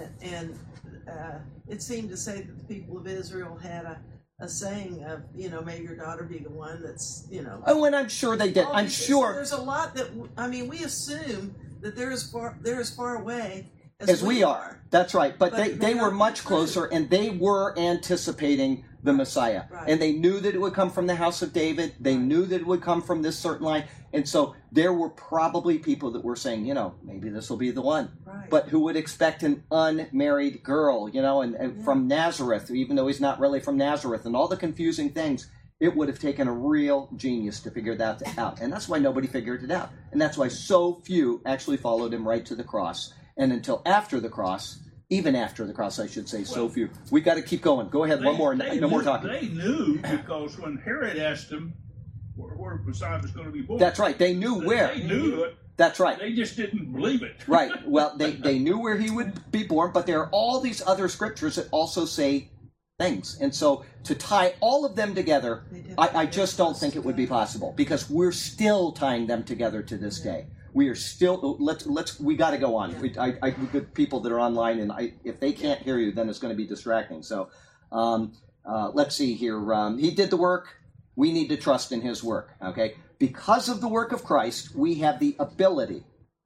it seemed to say that the people of Israel had a saying of, may your daughter be the one that's, Oh, and I'm sure they did. I'm sure. There's a lot that, we assume that they're as far away As we are. That's right. But they were much true. closer, and they were anticipating the Messiah. Right. And they knew that it would come from the house of David. They knew that it would come from this certain line. And so there were probably people that were saying, maybe this will be the one. Right. But who would expect an unmarried girl, and from Nazareth, even though he's not really from Nazareth, and all the confusing things. It would have taken a real genius to figure that out. And that's why nobody figured it out. And that's why so few actually followed him right to the cross. And until after the cross, even after the cross, I should say, so few. We got to keep going. Go ahead, one more. No more talking. They knew, because when Herod asked them where Messiah was going to be born. That's right. They knew where. They knew it. That's right. They just didn't believe it. Right. Well, they knew where he would be born, but there are all these other scriptures that also say things. And so to tie all of them together, I just don't think it would be possible, because we're still tying them together to this day. We are still, we got to go on. We've got people that are online, and if they can't hear you, then it's going to be distracting. So let's see here. He did the work. We need to trust in his work, okay? Because of the work of Christ, we have the ability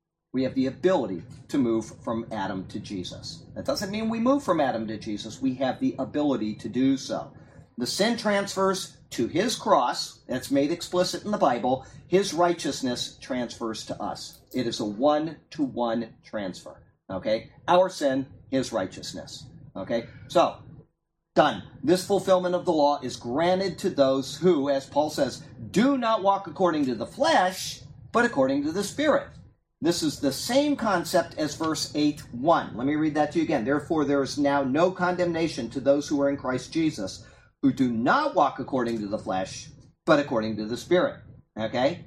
to move from Adam to Jesus. That doesn't mean we move from Adam to Jesus. We have the ability to do so. The sin transfers to his cross. That's made explicit in the Bible. His righteousness transfers to us. It is a one-to-one transfer. Okay? Our sin, his righteousness. Okay? So, done. This fulfillment of the law is granted to those who, as Paul says, do not walk according to the flesh, but according to the Spirit. This is the same concept as verse 8:1. Let me read that to you again. Therefore, there is now no condemnation to those who are in Christ Jesus, who do not walk according to the flesh, but according to the Spirit. Okay?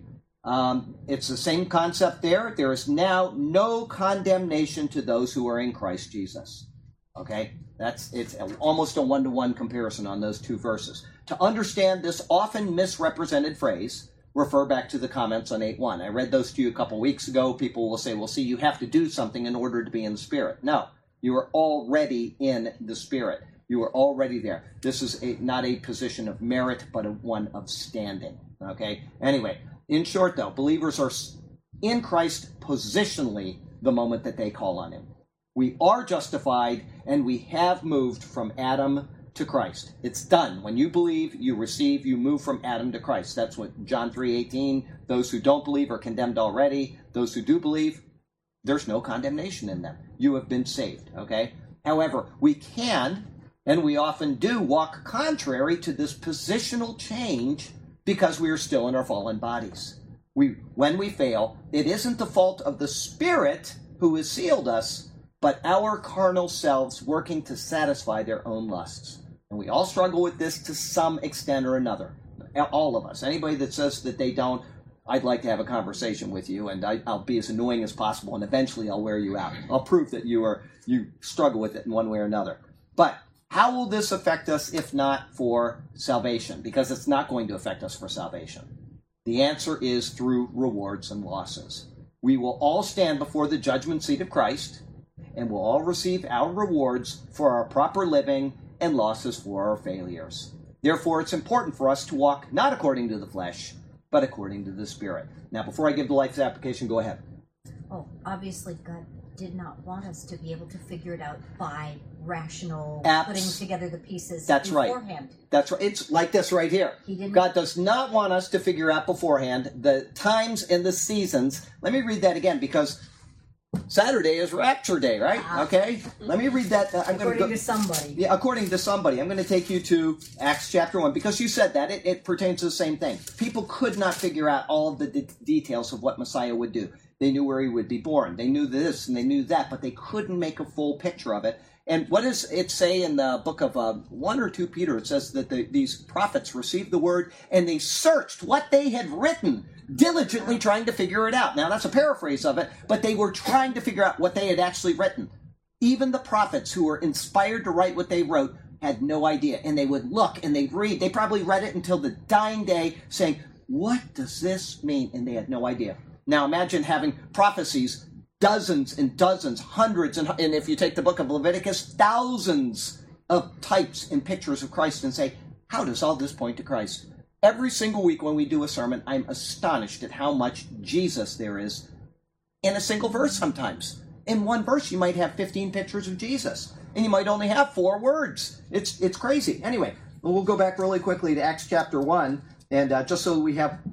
It's the same concept there. There is now no condemnation to those who are in Christ Jesus. Okay? It's almost a one-to-one comparison on those two verses. To understand this often misrepresented phrase, refer back to the comments on 8:1. I read those to you a couple weeks ago. People will say, well, see, you have to do something in order to be in the Spirit. No, you are already in the Spirit. You are already there. This is not a position of merit, but one of standing. Okay? Anyway, in short, though, believers are in Christ positionally the moment that they call on him. We are justified, and we have moved from Adam to Christ. It's done. When you believe, you receive, you move from Adam to Christ. That's what John 3:18, those who don't believe are condemned already. Those who do believe, there's no condemnation in them. You have been saved, okay? However, we can, and we often do, walk contrary to this positional change because we are still in our fallen bodies. When we fail, it isn't the fault of the Spirit who has sealed us, but our carnal selves working to satisfy their own lusts. And we all struggle with this to some extent or another. All of us. Anybody that says that they don't, I'd like to have a conversation with you, and I'll be as annoying as possible, and eventually I'll wear you out. I'll prove that you struggle with it in one way or another. But how will this affect us if not for salvation? Because it's not going to affect us for salvation. The answer is through rewards and losses. We will all stand before the judgment seat of Christ, and we'll all receive our rewards for our proper living and losses for our failures. Therefore, it's important for us to walk not according to the flesh, but according to the Spirit. Now, before I give the life's application, go ahead. Oh, obviously God did not want us to be able to figure it out by rational putting together the pieces beforehand. That's right. It's like this right here. God does not want us to figure out beforehand the times and the seasons. Let me read that again, because Saturday is Rapture Day, right? Okay. Let me read that. According to somebody. Yeah, according to somebody. I'm going to take you to Acts chapter 1, because you said that. It pertains to the same thing. People could not figure out all of the details of what Messiah would do. They knew where he would be born. They knew this and they knew that, but they couldn't make a full picture of it. And what does it say in the book of 1 or 2 Peter? It says that these prophets received the word and they searched what they had written, diligently trying to figure it out. Now, that's a paraphrase of it, but they were trying to figure out what they had actually written. Even the prophets who were inspired to write what they wrote had no idea. And they would look and they'd read. They probably read it until the dying day saying, what does this mean? And they had no idea. Now, imagine having prophecies, dozens and dozens, hundreds, and if you take the book of Leviticus, thousands of types and pictures of Christ, and say, how does all this point to Christ? Every single week when we do a sermon, I'm astonished at how much Jesus there is in a single verse sometimes. In one verse, you might have 15 pictures of Jesus, and you might only have 4 words. It's crazy. Anyway, we'll go back really quickly to Acts chapter 1, and just so we have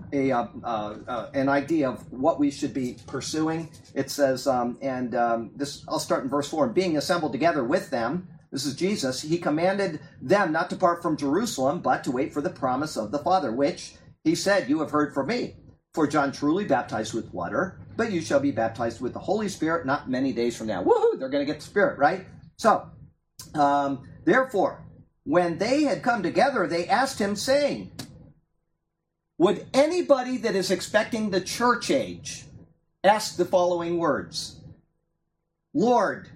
an idea of what we should be pursuing. It says, this I'll start in verse 4. Being assembled together with them, this is Jesus, he commanded them not to depart from Jerusalem, but to wait for the promise of the Father, which he said, you have heard from me. For John truly baptized with water, but you shall be baptized with the Holy Spirit not many days from now. Woohoo! They're going to get the Spirit, right? So, therefore, when they had come together, they asked him, saying, would anybody that is expecting the church age ask the following words? Lord,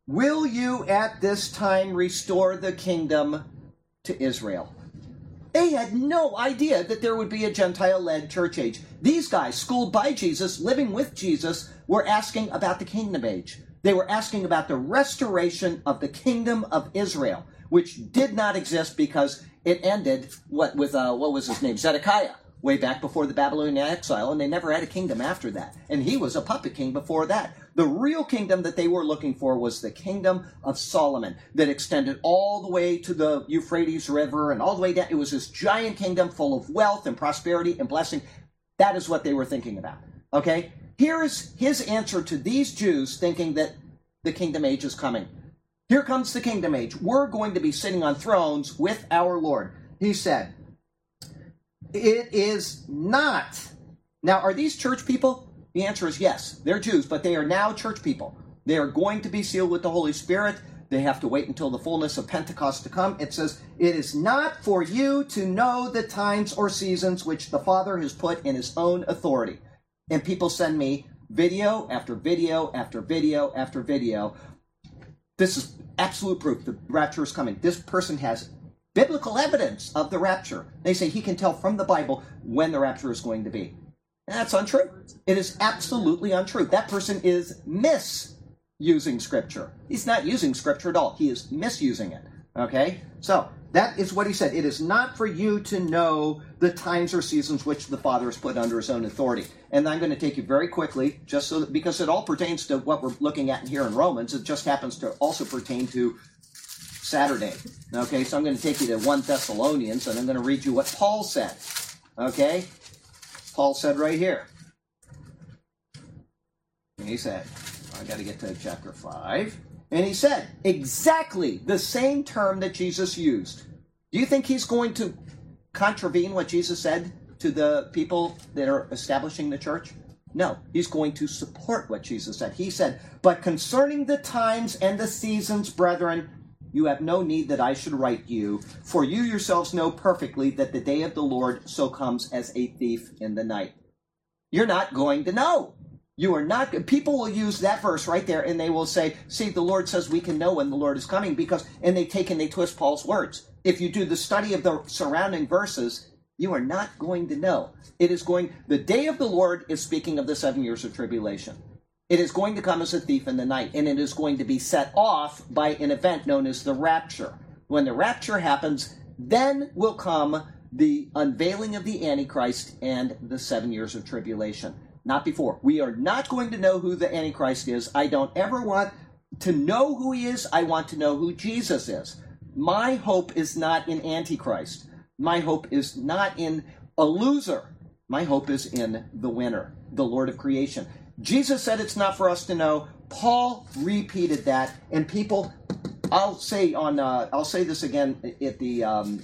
will you at this time restore the kingdom to Israel? They had no idea that there would be a Gentile-led church age. These guys, schooled by Jesus, living with Jesus, were asking about the kingdom age. They were asking about the restoration of the kingdom of Israel, which did not exist because it ended what was his name? Zedekiah, way back before the Babylonian exile, and they never had a kingdom after that. And he was a puppet king before that. The real kingdom that they were looking for was the kingdom of Solomon that extended all the way to the Euphrates River and all the way down. It was this giant kingdom full of wealth and prosperity and blessing. That is what they were thinking about. Okay? Here is his answer to these Jews thinking that the kingdom age is coming. Here comes the kingdom age. We're going to be sitting on thrones with our Lord. He said, it is not. Now, are these church people? The answer is yes. They're Jews, but they are now church people. They are going to be sealed with the Holy Spirit. They have to wait until the fullness of Pentecost to come. It says, it is not for you to know the times or seasons which the Father has put in his own authority. And people send me video after video after video after video. This is absolute proof. The rapture is coming. This person has biblical evidence of the rapture. They say he can tell from the Bible when the rapture is going to be. That's untrue. It is absolutely untrue. That person is misusing Scripture. He's not using Scripture at all. He is misusing it. Okay? So, that is what he said. It is not for you to know the times or seasons which the Father has put under his own authority. And I'm going to take you very quickly, just so that, because it all pertains to what we're looking at here in Romans. It just happens to also pertain to Saturday. Okay? So I'm going to take you to 1 Thessalonians, and I'm going to read you what Paul said. Okay? Paul said right here. And he said, I got to get to chapter 5. And he said exactly the same term that Jesus used. Do you think he's going to contravene what Jesus said to the people that are establishing the church? No, he's going to support what Jesus said. He said, but concerning the times and the seasons, brethren, you have no need that I should write you, for you yourselves know perfectly that the day of the Lord so comes as a thief in the night. You're not going to know. You are not. People will use that verse right there, and they will say, see, the Lord says we can know when the Lord is coming, because, and they take and they twist Paul's words. If you do the study of the surrounding verses, you are not going to know. The day of the Lord is speaking of the 7 years of tribulation. It is going to come as a thief in the night, and it is going to be set off by an event known as the rapture. When the rapture happens, then will come the unveiling of the Antichrist and the 7 years of tribulation. Not before. We are not going to know who the Antichrist is. I don't ever want to know who he is. I want to know who Jesus is. My hope is not in Antichrist. My hope is not in a loser. My hope is in the winner, the Lord of creation. Jesus said it's not for us to know. Paul repeated that, and people, I'll say this again at the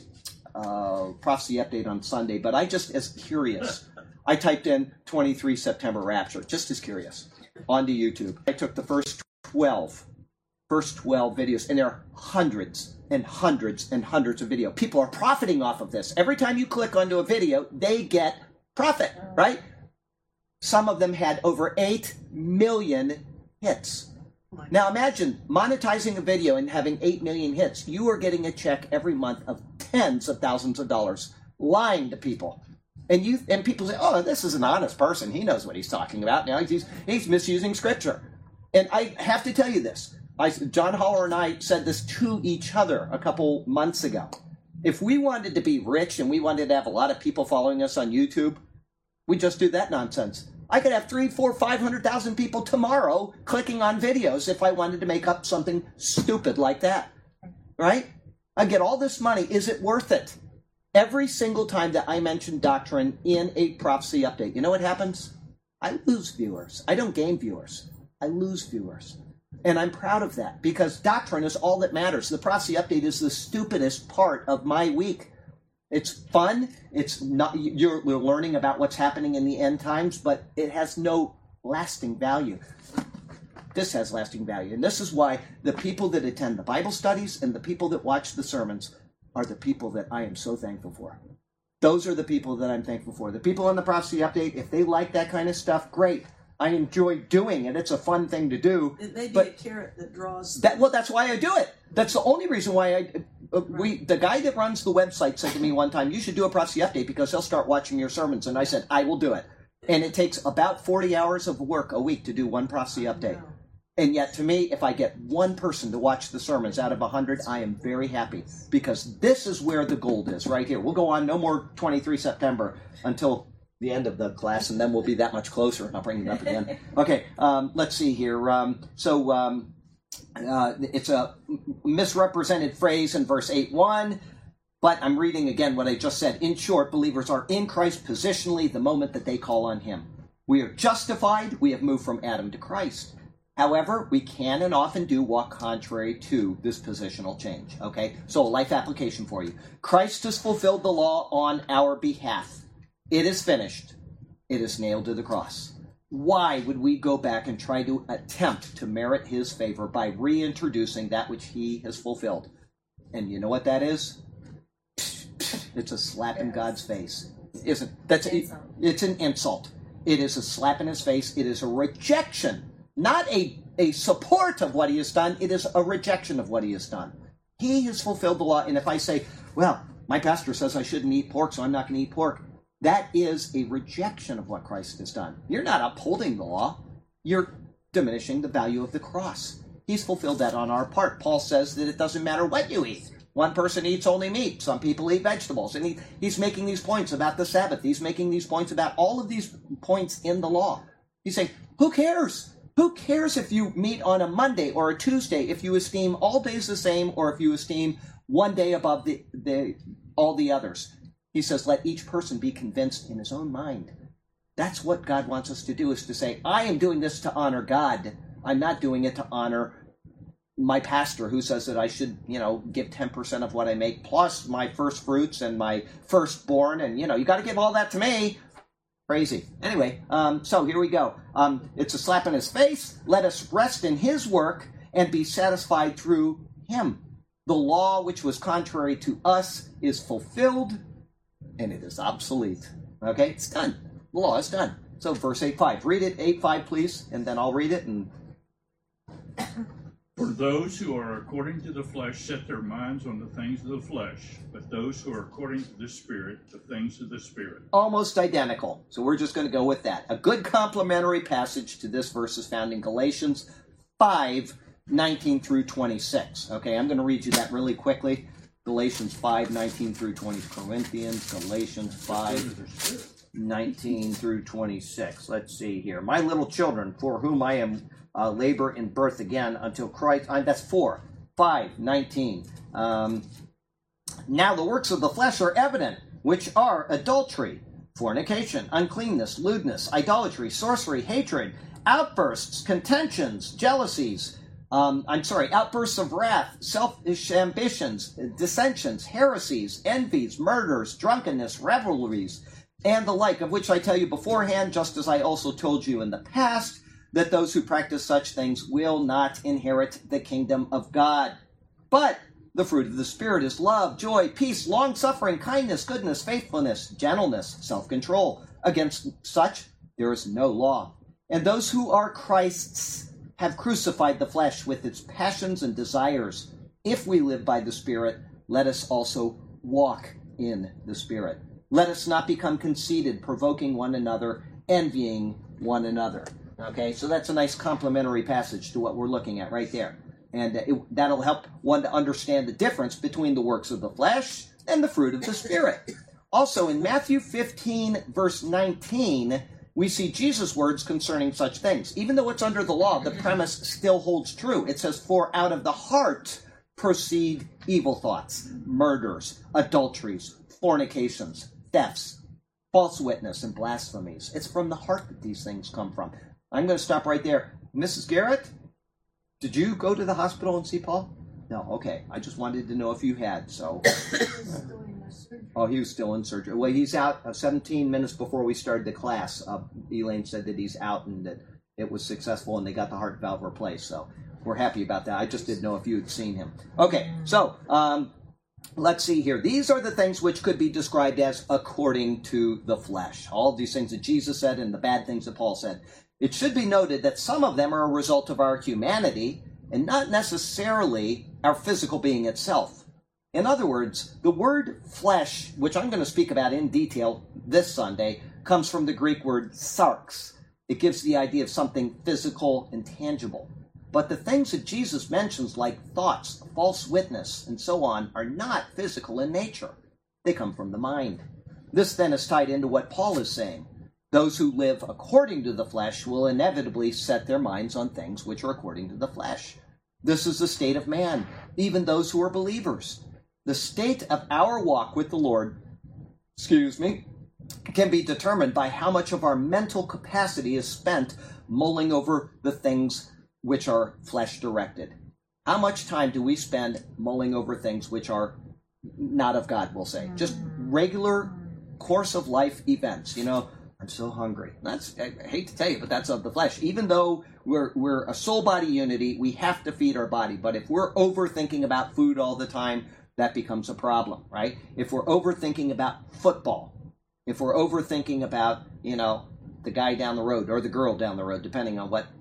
prophecy update on Sunday, but I just, as curious, I typed in 23 September rapture, just as curious, onto YouTube. I took the first 12 videos, and there are hundreds and hundreds and hundreds of video. People are profiting off of this. Every time you click onto a video, they get profit, right? Some of them had over 8 million hits. Now imagine monetizing a video and having 8 million hits. You are getting a check every month of tens of thousands of dollars, lying to people. And people say, oh, this is an honest person. He knows what he's talking about. Now he's misusing Scripture. And I have to tell you this. John Haller and I said this to each other a couple months ago. If we wanted to be rich and we wanted to have a lot of people following us on YouTube, we just do that nonsense. I could have 300,000, 400,000, 500,000 people tomorrow clicking on videos if I wanted to make up something stupid like that. Right? I get all this money. Is it worth it? Every single time that I mention doctrine in a prophecy update, you know what happens? I lose viewers. I don't gain viewers. I lose viewers. And I'm proud of that, because doctrine is all that matters. The prophecy update is the stupidest part of my week. It's fun. It's not, you're learning about what's happening in the end times, but it has no lasting value. This has lasting value. And this is why the people that attend the Bible studies and the people that watch the sermons are the people that I am so thankful for. Those are the people that I'm thankful for. The people on the prophecy update, if they like that kind of stuff, great. I enjoy doing it. It's a fun thing to do. It may be a carrot that draws. That's why I do it. That's the only reason why the guy that runs the website said to me one time, you should do a prophecy update because he'll start watching your sermons. And I said, I will do it. And it takes about 40 hours of work a week to do one prophecy update. Wow. And yet, to me, if I get one person to watch the sermons out of 100, I am very happy. Because this is where the gold is, right here. We'll go on no more 23 September until the end of the class, and then we'll be that much closer. And I'll bring it up again. Okay, let's see here. It's a misrepresented phrase in verse 8:1. But I'm reading again what I just said. In short, believers are in Christ positionally the moment that they call on him. We are justified. We have moved from Adam to Christ. However, we can and often do walk contrary to this positional change. Okay? So a life application for you. Christ has fulfilled the law on our behalf. It is finished. It is nailed to the cross. Why would we go back and try to attempt to merit his favor by reintroducing that which he has fulfilled? And you know what that is? It's a slap in God's face. It's an insult. It is a slap in his face. It is a rejection. Not a support of what he has done. It is a rejection of what he has done. He has fulfilled the law. And if I say, well, my pastor says I shouldn't eat pork, so I'm not going to eat pork, that is a rejection of what Christ has done. You're not upholding the law. You're diminishing the value of the cross. He's fulfilled that on our part. Paul says that it doesn't matter what you eat. One person eats only meat. Some people eat vegetables. And he's making these points about the Sabbath. He's making these points about all of these points in the law. He's saying, who cares? Who cares if you meet on a Monday or a Tuesday, if you esteem all days the same, or if you esteem one day above all the others? He says, let each person be convinced in his own mind. That's what God wants us to do, is to say, I am doing this to honor God. I'm not doing it to honor my pastor who says that I should, give 10% of what I make plus my first fruits and my firstborn. And, you got to give all that to me. Crazy. Anyway, so here we go. It's a slap in his face. Let us rest in his work and be satisfied through him. The law, which was contrary to us, is fulfilled, and it is obsolete. Okay, it's done. The law is done. So verse 8:5. Read it, 8:5, please, and then I'll read it. And for those who are according to the flesh set their minds on the things of the flesh, but those who are according to the Spirit, the things of the Spirit. Almost identical. So we're just going to go with that. A good complementary passage to this verse is found in Galatians 5:19 through 26. Okay, I'm going to read you that really quickly. Galatians 5:19 through 20. Corinthians, Galatians 5:19 through 26. Let's see here. My little children, for whom I am labor in birth again until Christ. That's 5:19. Now the works of the flesh are evident, which are adultery, fornication, uncleanness, lewdness, idolatry, sorcery, hatred, outbursts, contentions, jealousies, outbursts of wrath, selfish ambitions, dissensions, heresies, envies, murders, drunkenness, revelries, and the like, of which I tell you beforehand, just as I also told you in the past, that those who practice such things will not inherit the kingdom of God. But the fruit of the Spirit is love, joy, peace, long-suffering, kindness, goodness, faithfulness, gentleness, self-control. Against such there is no law. And those who are Christ's have crucified the flesh with its passions and desires. If we live by the Spirit, let us also walk in the Spirit. Let us not become conceited, provoking one another, envying one another. Okay, so that's a nice complementary passage to what we're looking at right there. And that'll help one to understand the difference between the works of the flesh and the fruit of the Spirit. Also, in Matthew 15, verse 19, we see Jesus' words concerning such things. Even though it's under the law, the premise still holds true. It says, for out of the heart proceed evil thoughts, murders, adulteries, fornications, thefts, false witness, and blasphemies. It's from the heart that these things come from. I'm going to stop right there. Mrs. Garrett, did you go to the hospital and see Paul? No, okay. I just wanted to know if you had, so. Oh, he was still in surgery. Well, he's out 17 minutes before we started the class. Elaine said that he's out and that it was successful and they got the heart valve replaced, so we're happy about that. I just didn't know if you had seen him. Okay, so let's see here. These are the things which could be described as according to the flesh. All of these things that Jesus said and the bad things that Paul said. It should be noted that some of them are a result of our humanity and not necessarily our physical being itself. In other words, the word flesh, which I'm going to speak about in detail this Sunday, comes from the Greek word sarx. It gives the idea of something physical and tangible. But the things that Jesus mentions, like thoughts, false witness, and so on, are not physical in nature. They come from the mind. This then is tied into what Paul is saying. Those who live according to the flesh will inevitably set their minds on things which are according to the flesh. This is the state of man, even those who are believers. The state of our walk with the Lord, can be determined by how much of our mental capacity is spent mulling over the things which are flesh-directed. How much time do we spend mulling over things which are not of God, we'll say? Just regular course of life events. You know, I'm so hungry. I hate to tell you, but that's of the flesh. Even though we're a soul-body unity, we have to feed our body. But if we're overthinking about food all the time, that becomes a problem, right? If we're overthinking about football, if we're overthinking about, the guy down the road or the girl down the road, depending on what,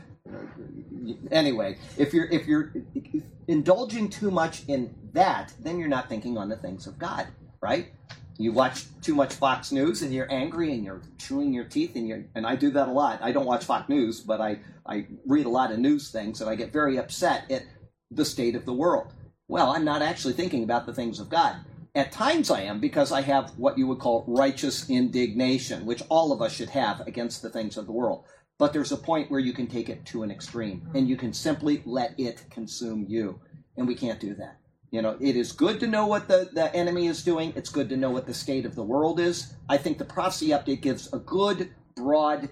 anyway, if you're indulging too much in that, then you're not thinking on the things of God, right? You watch too much Fox News and you're angry and you're chewing your teeth and I do that a lot. I don't watch Fox News, but I read a lot of news things and I get very upset at the state of the world. Well, I'm not actually thinking about the things of God. At times I am, because I have what you would call righteous indignation, which all of us should have against the things of the world. But there's a point where you can take it to an extreme, and you can simply let it consume you. And we can't do that. It is good to know what the enemy is doing. It's good to know what the state of the world is. I think the prophecy update gives a good, broad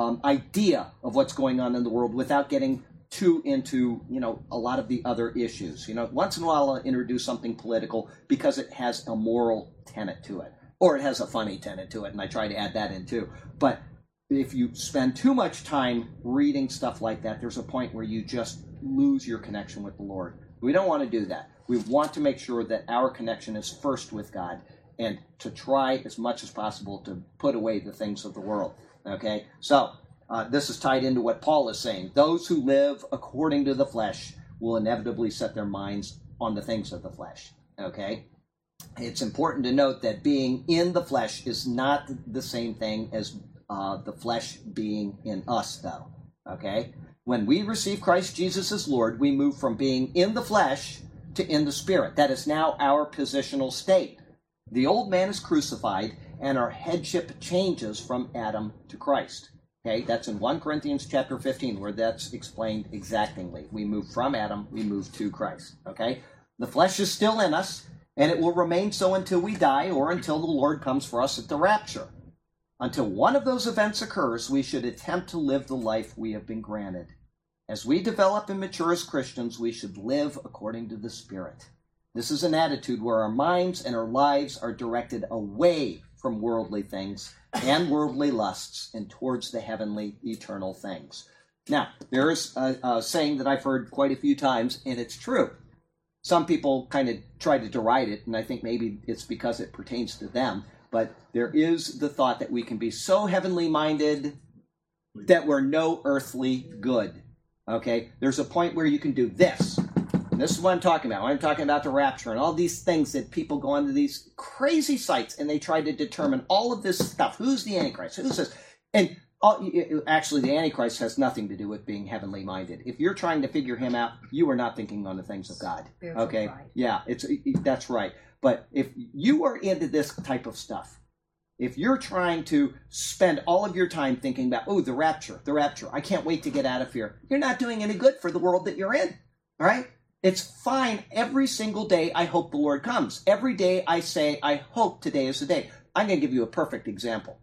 idea of what's going on in the world without getting too into, a lot of the other issues. Once in a while I'll introduce something political because it has a moral tenet to it, or it has a funny tenet to it, and I try to add that in too. But if you spend too much time reading stuff like that, there's a point where you just lose your connection with the Lord. We don't want to do that. We want to make sure that our connection is first with God and to try as much as possible to put away the things of the world. Okay? So, this is tied into what Paul is saying. Those who live according to the flesh will inevitably set their minds on the things of the flesh. Okay? It's important to note that being in the flesh is not the same thing as the flesh being in us, though. Okay? When we receive Christ Jesus as Lord, we move from being in the flesh to in the Spirit. That is now our positional state. The old man is crucified, and our headship changes from Adam to Christ. Okay, that's in 1 Corinthians chapter 15, where that's explained exactingly. We move from Adam, we move to Christ. Okay? The flesh is still in us, and it will remain so until we die or until the Lord comes for us at the rapture. Until one of those events occurs, we should attempt to live the life we have been granted. As we develop and mature as Christians, we should live according to the Spirit. This is an attitude where our minds and our lives are directed away from worldly things and worldly lusts and towards the heavenly, eternal things. Now, there is a saying that I've heard quite a few times, and it's true. Some people kind of try to deride it, and I think maybe it's because it pertains to them, but there is the thought that we can be so heavenly minded that we're no earthly good. Okay? There's a point where you can do this. And this is what I'm talking about. I'm talking about the rapture and all these things that people go onto these crazy sites and they try to determine all of this stuff. Who's the Antichrist? Who's this? And actually, the Antichrist has nothing to do with being heavenly minded. If you're trying to figure him out, you are not thinking on the things of God. Okay? Yeah, that's right. But if you are into this type of stuff, if you're trying to spend all of your time thinking about, the rapture, I can't wait to get out of here, you're not doing any good for the world that you're in. All right? It's fine every single day I hope the Lord comes. Every day I say, I hope today is the day. I'm going to give you a perfect example.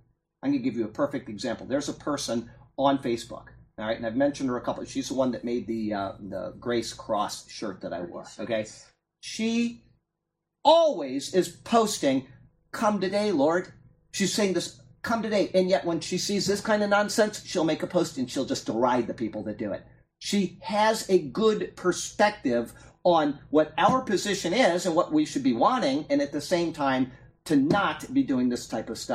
There's a person on Facebook, all right, and I've mentioned her a couple. She's the one that made the Grace Cross shirt that I wore, okay? She always is posting, come today, Lord. She's saying this, come today. And yet when she sees this kind of nonsense, she'll make a post and she'll just deride the people that do it. She has a good perspective on what our position is and what we should be wanting, and at the same time, to not be doing this type of stuff.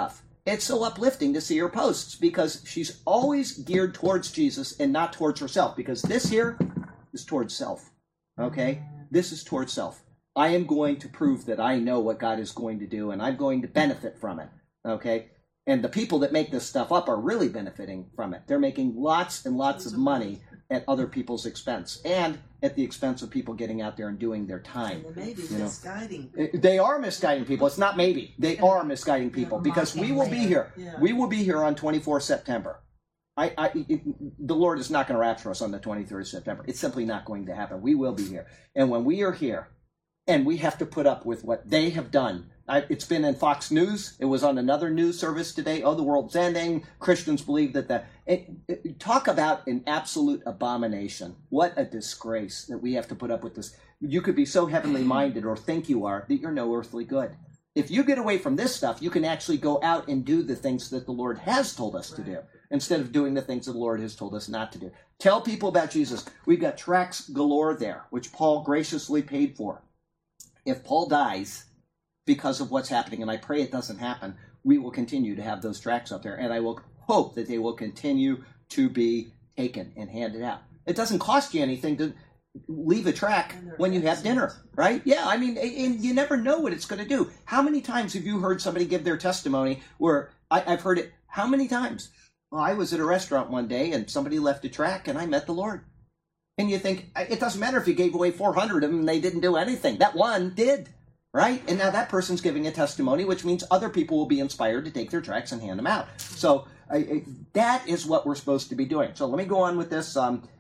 it's so uplifting to see her posts because she's always geared towards Jesus and not towards herself, because this here is towards self. Okay? This is towards self. I am going to prove that I know what God is going to do, and I'm going to benefit from it. Okay? And the people that make this stuff up are really benefiting from it. They're making lots and lots of money at other people's expense and at the expense of people getting out there and doing their time. And they may be misguiding people. They are misguiding people. It's not maybe. They are misguiding people because we will be here. Yeah. We will be here on 24th September. The Lord is not going to rapture us on the 23rd of September. It's simply not going to happen. We will be here. And when we are here, and we have to put up with what they have done. It's been in Fox News. It was on another news service today. Oh, the world's ending. Christians believe that talk about an absolute abomination. What a disgrace that we have to put up with this. You could be so heavenly minded or think you are that you're no earthly good. If you get away from this stuff, you can actually go out and do the things that the Lord has told us to do instead of doing the things that the Lord has told us not to do. Tell people about Jesus. We've got tracts galore there, which Paul graciously paid for. If Paul dies because of what's happening, and I pray it doesn't happen, we will continue to have those tracts up there, and I will hope that they will continue to be taken and handed out. It doesn't cost you anything to leave a tract when you have dinner, right? Yeah, I mean, and you never know what it's going to do. How many times have you heard somebody give their testimony where I've heard it? How many times? Well, I was at a restaurant one day, and somebody left a tract, and I met the Lord. And you think, it doesn't matter if you gave away 400 of them and they didn't do anything. That one did, right? And now that person's giving a testimony, which means other people will be inspired to take their tracts and hand them out. So that is what we're supposed to be doing. So let me go on with this.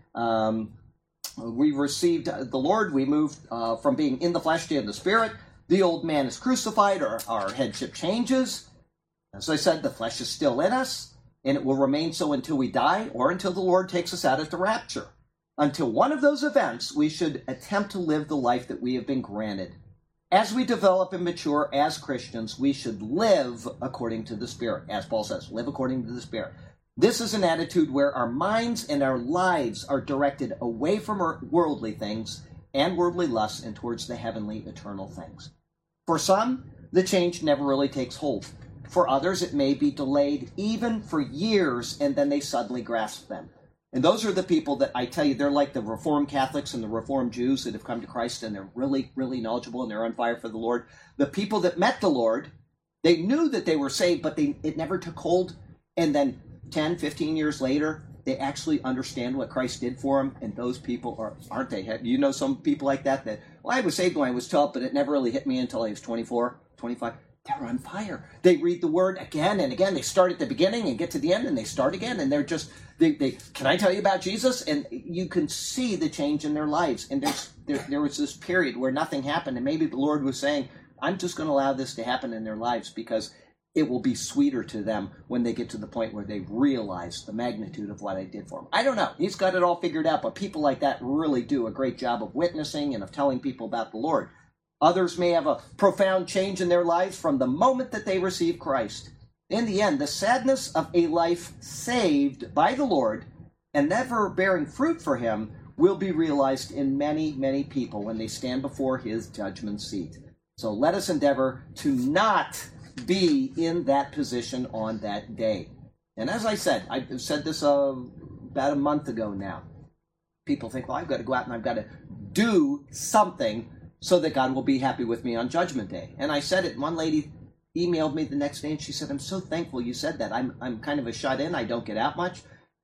We received the Lord. We moved from being in the flesh to in the spirit. The old man is crucified. Our headship changes. As I said, the flesh is still in us, and it will remain so until we die or until the Lord takes us out at the rapture. Until one of those events, we should attempt to live the life that we have been granted. As we develop and mature as Christians, we should live according to the Spirit. As Paul says, live according to the Spirit. This is an attitude where our minds and our lives are directed away from worldly things and worldly lusts and towards the heavenly, eternal things. For some, the change never really takes hold. For others, it may be delayed even for years, and then they suddenly grasp them. And those are the people that I tell you, they're like the Reformed Catholics and the Reformed Jews that have come to Christ, and they're really, really knowledgeable, and they're on fire for the Lord. The people that met the Lord, they knew that they were saved, but it never took hold. And then 10, 15 years later, they actually understand what Christ did for them, and those people aren't they? You know some people like that, well, I was saved when I was 12, but it never really hit me until I was 24, 25. They're on fire. They read the Word again and again. They start at the beginning and get to the end, and they start again, and they're just, can I tell you about Jesus? And you can see the change in their lives. And there was this period where nothing happened, and maybe the Lord was saying, I'm just going to allow this to happen in their lives because it will be sweeter to them when they get to the point where they realize the magnitude of what I did for them. I don't know. He's got it all figured out, but people like that really do a great job of witnessing and of telling people about the Lord. Others may have a profound change in their lives from the moment that they receive Christ. In the end, the sadness of a life saved by the Lord and never bearing fruit for Him will be realized in many, many people when they stand before His judgment seat. So let us endeavor to not be in that position on that day. And as I said, I said this about a month ago now. People think, well, I've got to go out and I've got to do something so that God will be happy with me on Judgment Day. And I said it. One lady emailed me the next day, and she said, I'm so thankful you said that. I'm kind of a shut-in. I don't get out much.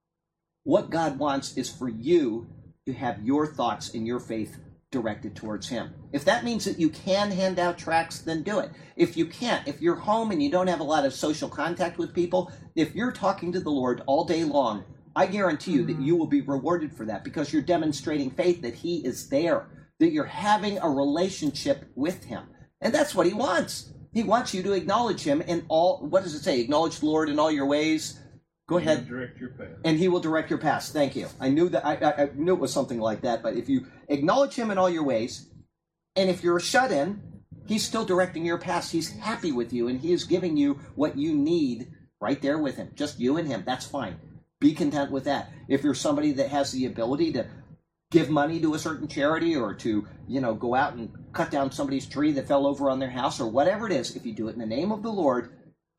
What God wants is for you to have your thoughts and your faith directed towards Him. If that means that you can hand out tracts, then do it. If you can't, if you're home and you don't have a lot of social contact with people, if you're talking to the Lord all day long, I guarantee you that you will be rewarded for that because you're demonstrating faith that He is there, that you're having a relationship with Him. And that's what He wants. He wants you to acknowledge Him in all, what does it say? Acknowledge the Lord in all your ways. Go ahead. Direct your path. And He will direct your paths. Thank you. I knew that. I knew it was something like that. But if you acknowledge Him in all your ways, and if you're a shut-in, He's still directing your paths. He's happy with you, and He is giving you what you need right there with Him. Just you and Him. That's fine. Be content with that. If you're somebody that has the ability to give money to a certain charity or to, go out and cut down somebody's tree that fell over on their house or whatever it is, if you do it in the name of the Lord,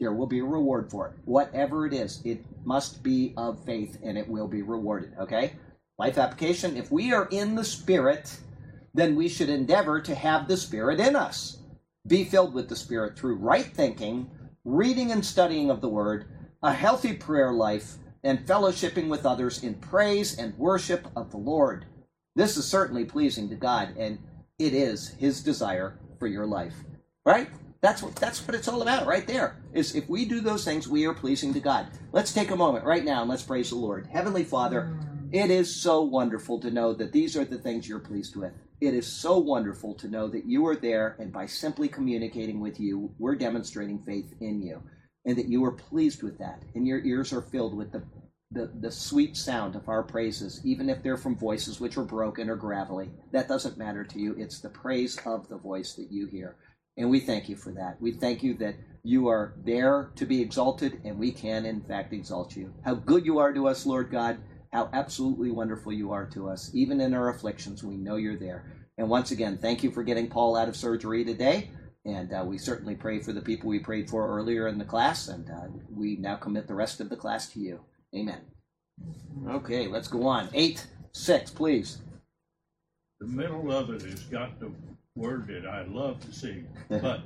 there will be a reward for it. Whatever it is, it must be of faith, and it will be rewarded, okay? Life application, if we are in the Spirit, then we should endeavor to have the Spirit in us. Be filled with the Spirit through right thinking, reading and studying of the Word, a healthy prayer life, and fellowshipping with others in praise and worship of the Lord. This is certainly pleasing to God, and it is His desire for your life, right? That's what it's all about right there, is if we do those things, we are pleasing to God. Let's take a moment right now and let's praise the Lord. Heavenly Father, it is so wonderful to know that these are the things you're pleased with. It is so wonderful to know that you are there, and by simply communicating with you, we're demonstrating faith in you, and that you are pleased with that, and your ears are filled with the sweet sound of our praises, even if they're from voices which are broken or gravelly. That doesn't matter to you. It's the praise of the voice that you hear. And we thank you for that. We thank you that you are there to be exalted, and we can, in fact, exalt you. How good you are to us, Lord God. How absolutely wonderful you are to us. Even in our afflictions, we know you're there. And once again, thank you for getting Paul out of surgery today. And we certainly pray for the people we prayed for earlier in the class. And we now commit the rest of the class to you. Amen. Okay, let's go on. 8:6, please. The middle of it has got the word that I love to see. But.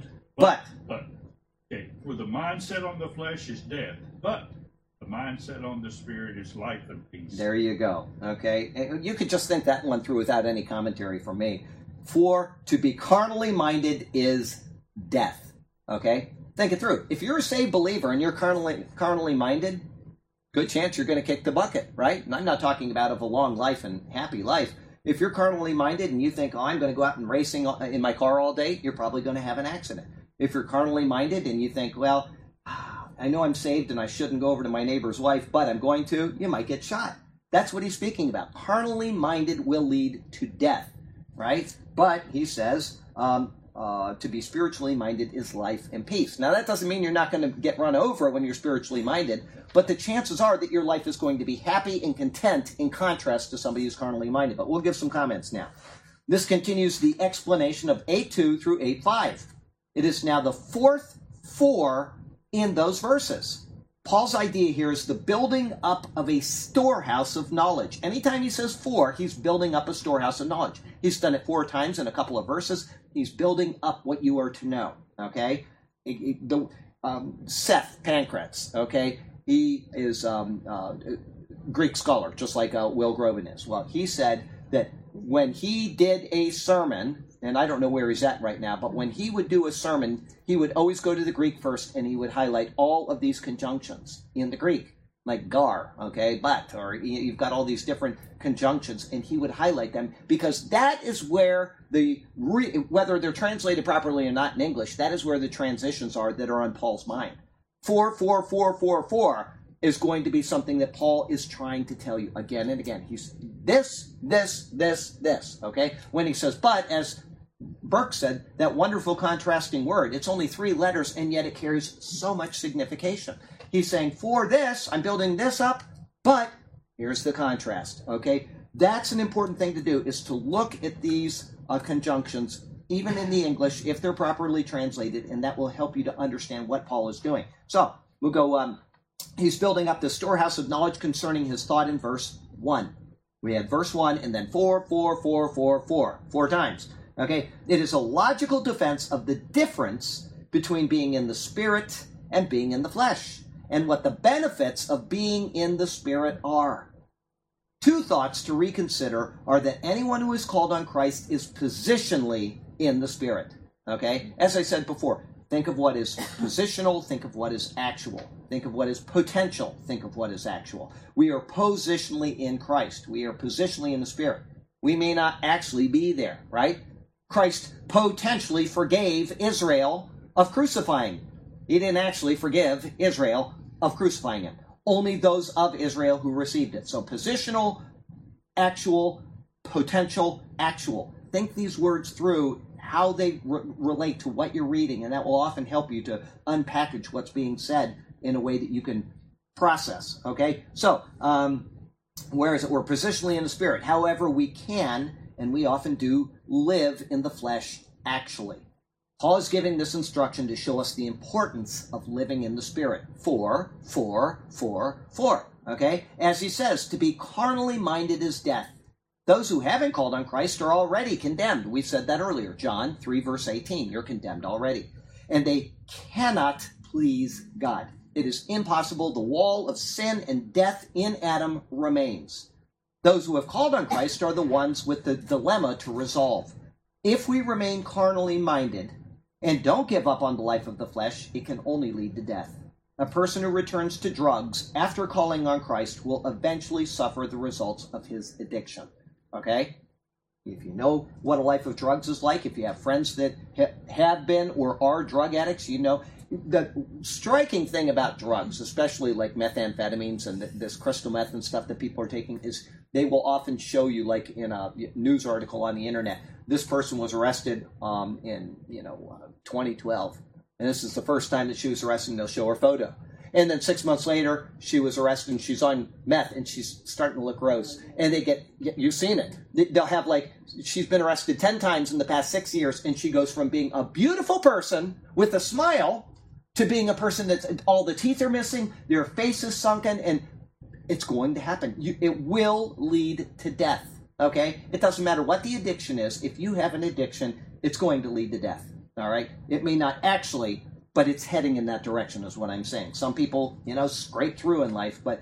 Okay, for the mindset on the flesh is death, but the mindset on the Spirit is life and peace. There you go. Okay, you could just think that one through without any commentary from me. For to be carnally minded is death. Okay, think it through. If you're a saved believer and you're carnally minded, good chance you're going to kick the bucket, right? And I'm not talking about of a long life and happy life. If you're carnally minded and you think, I'm going to go out and racing in my car all day, you're probably going to have an accident. If you're carnally minded and you think, well, I know I'm saved and I shouldn't go over to my neighbor's wife, but I'm going to, you might get shot. That's what he's speaking about. Carnally minded will lead to death, right? But he says, to be spiritually minded is life and peace. Now, that doesn't mean you're not going to get run over when you're spiritually minded, but the chances are that your life is going to be happy and content in contrast to somebody who's carnally minded. But we'll give some comments now. This continues the explanation of 8:2 through 8:5. It is now the fourth 4 in those verses. Paul's idea here is the building up of a storehouse of knowledge. Anytime he says 4, he's building up a storehouse of knowledge. He's done it 4 times in a couple of verses. He's building up what you are to know, okay? Seth Pancratz, okay? He is a Greek scholar, just like Will Groban is. Well, he said that when he did a sermon, and I don't know where he's at right now, but when he would do a sermon, he would always go to the Greek first, and he would highlight all of these conjunctions in the Greek, like gar, okay, but, or you've got all these different conjunctions, and he would highlight them, because that is where whether they're translated properly or not in English, that is where the transitions are that are on Paul's mind. 4, 4, 4, 4, 4 is going to be something that Paul is trying to tell you again and again. He's this, okay? When he says, but, as Burke said, that wonderful contrasting word, it's only 3 letters, and yet it carries so much signification. He's saying, for this, I'm building this up, but here's the contrast, okay? That's an important thing to do, is to look at these conjunctions, even in the English, if they're properly translated, and that will help you to understand what Paul is doing. So, we'll go, he's building up the storehouse of knowledge concerning his thought in verse 1. We had verse 1, and then 4 times. Okay, it is a logical defense of the difference between being in the Spirit and being in the flesh, and what the benefits of being in the Spirit are. 2 thoughts to reconsider are that anyone who is called on Christ is positionally in the Spirit. Okay, as I said before, think of what is positional, think of what is actual. Think of what is potential, think of what is actual. We are positionally in Christ. We are positionally in the Spirit. We may not actually be there, right? Christ potentially forgave Israel of crucifying. He didn't actually forgive Israel of crucifying him. Only those of Israel who received it. So positional, actual, potential, actual. Think these words through, how they relate to what you're reading, and that will often help you to unpackage what's being said in a way that you can process, okay? So, where is it? We're positionally in the Spirit. However, we can, and we often do, live in the flesh actually. Paul is giving this instruction to show us the importance of living in the Spirit. 4. Okay? As he says, to be carnally minded is death. Those who haven't called on Christ are already condemned. We said that earlier. John 3, verse 18. You're condemned already. And they cannot please God. It is impossible. The wall of sin and death in Adam remains. Those who have called on Christ are the ones with the dilemma to resolve. If we remain carnally minded and don't give up on the life of the flesh, it can only lead to death. A person who returns to drugs after calling on Christ will eventually suffer the results of his addiction. Okay? If you know what a life of drugs is like, if you have friends that have been or are drug addicts, you know. The striking thing about drugs, especially like methamphetamines and this crystal meth and stuff that people are taking, is they will often show you, like in a news article on the internet, this person was arrested in 2012, and this is the first time that she was arrested, and they'll show her photo. And then 6 months later, she was arrested, and she's on meth, and she's starting to look gross. And they get you've seen it. They'll have, like, she's been arrested 10 times in the past 6 years, and she goes from being a beautiful person with a smile to being a person that's all the teeth are missing, their face is sunken, and it's going to happen. It will lead to death, okay? It doesn't matter what the addiction is. If you have an addiction, it's going to lead to death, all right? It may not actually, but it's heading in that direction is what I'm saying. Some people, scrape through in life, but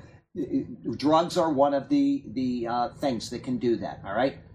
drugs are one of the things that can do that, all right?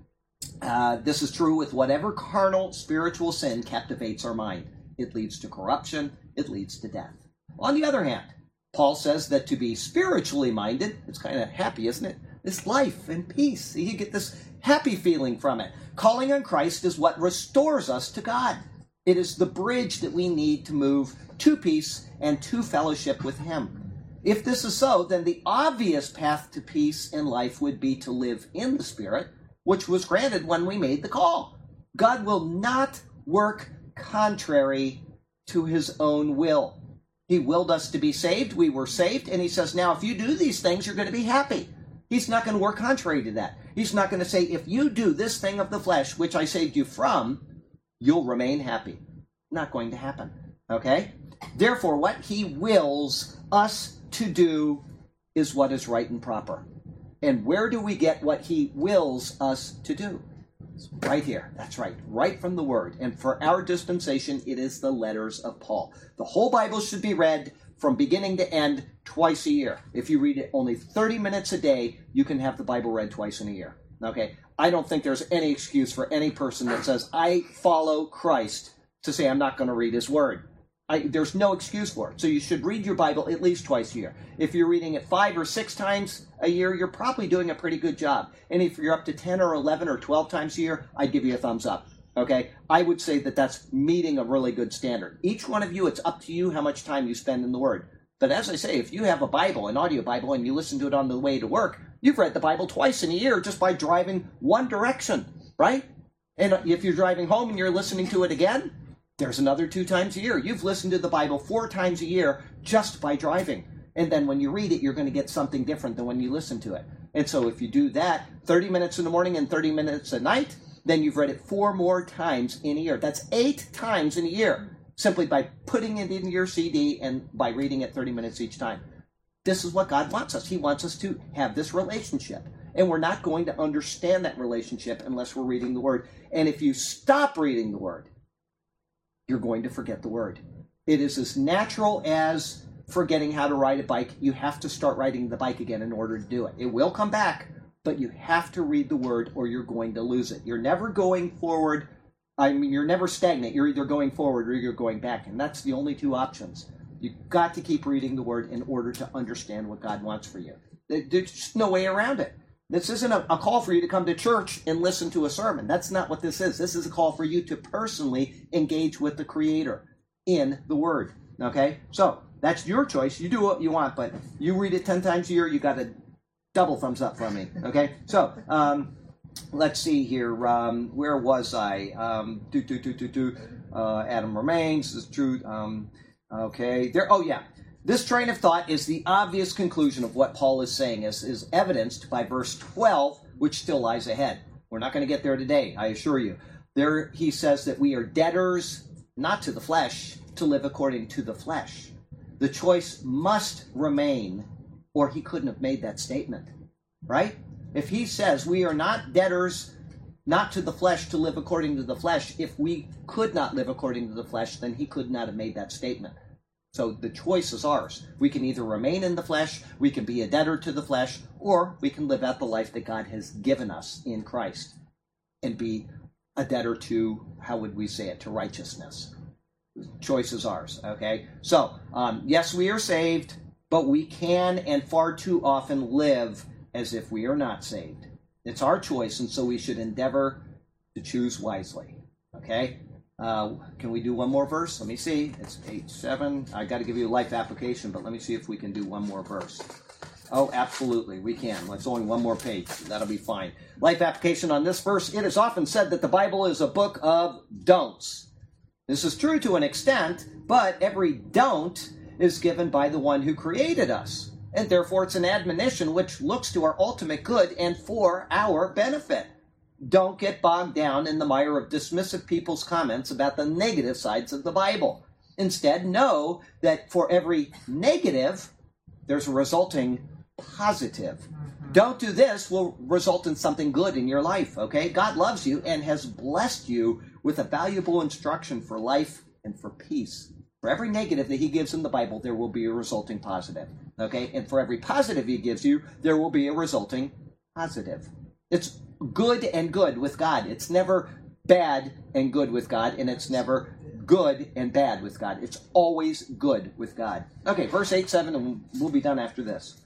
This is true with whatever carnal, spiritual sin captivates our mind. It leads to corruption. It leads to death. On the other hand, Paul says that to be spiritually minded, it's kind of happy, isn't it? It's life and peace. You get this happy feeling from it. Calling on Christ is what restores us to God. It is the bridge that we need to move to peace and to fellowship with Him. If this is so, then the obvious path to peace in life would be to live in the Spirit, which was granted when we made the call. God will not work contrary to His own will. He willed us to be saved. We were saved. And He says, now, if you do these things, you're going to be happy. He's not going to work contrary to that. He's not going to say, if you do this thing of the flesh, which I saved you from, you'll remain happy. Not going to happen. Okay? Therefore, what He wills us to do is what is right and proper. And where do we get what He wills us to do? Right here. That's right. Right from the Word. And for our dispensation, it is the letters of Paul. The whole Bible should be read from beginning to end twice a year. If you read it only 30 minutes a day, you can have the Bible read twice in a year. Okay? I don't think there's any excuse for any person that says, I follow Christ, to say I'm not going to read His Word. There's no excuse for it. So you should read your Bible at least twice a year. If you're reading it 5 or 6 times a year, you're probably doing a pretty good job. And if you're up to 10 or 11 or 12 times a year, I'd give you a thumbs up. Okay? I would say that that's meeting a really good standard. Each one of you, it's up to you how much time you spend in the Word. But as I say, if you have a Bible, an audio Bible, and you listen to it on the way to work, you've read the Bible twice in a year just by driving one direction, right? And if you're driving home and you're listening to it again, there's another 2 times a year. You've listened to the Bible 4 times a year just by driving. And then when you read it, you're going to get something different than when you listen to it. And so if you do that 30 minutes in the morning and 30 minutes at night, then you've read it 4 more times in a year. That's 8 times in a year, simply by putting it in your CD and by reading it 30 minutes each time. This is what God wants us. He wants us to have this relationship. And we're not going to understand that relationship unless we're reading the Word. And if you stop reading the Word, you're going to forget the Word. It is as natural as forgetting how to ride a bike. You have to start riding the bike again in order to do it. It will come back, but you have to read the Word or you're going to lose it. You're never going forward. You're never stagnant. You're either going forward or you're going back, and that's the only 2 options. You've got to keep reading the Word in order to understand what God wants for you. There's just no way around it. This isn't a call for you to come to church and listen to a sermon. That's not what this is. This is a call for you to personally engage with the Creator in the Word. Okay? So, that's your choice. You do what you want, but you read it 10 times a year, you got a double thumbs up from me. Okay? So, let's see here. Where was I? Adam remains. This is true. Okay. There. Oh, yeah. This train of thought is the obvious conclusion of what Paul is saying, as is evidenced by verse 12, which still lies ahead. We're not going to get there today, I assure you. There he says that we are debtors not to the flesh, to live according to the flesh. The choice must remain, or he couldn't have made that statement, right? If he says we are not debtors, not to the flesh, to live according to the flesh, if we could not live according to the flesh, then he could not have made that statement. So the choice is ours. We can either remain in the flesh, we can be a debtor to the flesh, or we can live out the life that God has given us in Christ and be a debtor to, how would we say it, to righteousness. Choice is ours, okay? So, yes, we are saved, but we can and far too often live as if we are not saved. It's our choice, and so we should endeavor to choose wisely, okay? Can we do one more verse? Let me see. It's 8:7. I got to give you a life application, but let me see if we can do one more verse. Oh, absolutely, we can. It's only one more page. That'll be fine. Life application on this verse. It is often said that the Bible is a book of don'ts. This is true to an extent, but every don't is given by the one who created us. And therefore it's an admonition which looks to our ultimate good and for our benefit. Don't get bogged down in the mire of dismissive people's comments about the negative sides of the Bible. Instead, know that for every negative, there's a resulting positive. Don't do this will result in something good in your life, okay? God loves you and has blessed you with a valuable instruction for life and for peace. For every negative that he gives in the Bible, there will be a resulting positive, okay? And for every positive he gives you, there will be a resulting positive. It's good and good with God. It's never bad and good with God, and it's never good and bad with God. It's always good with God. Okay, verse 8-7, and we'll be done after this.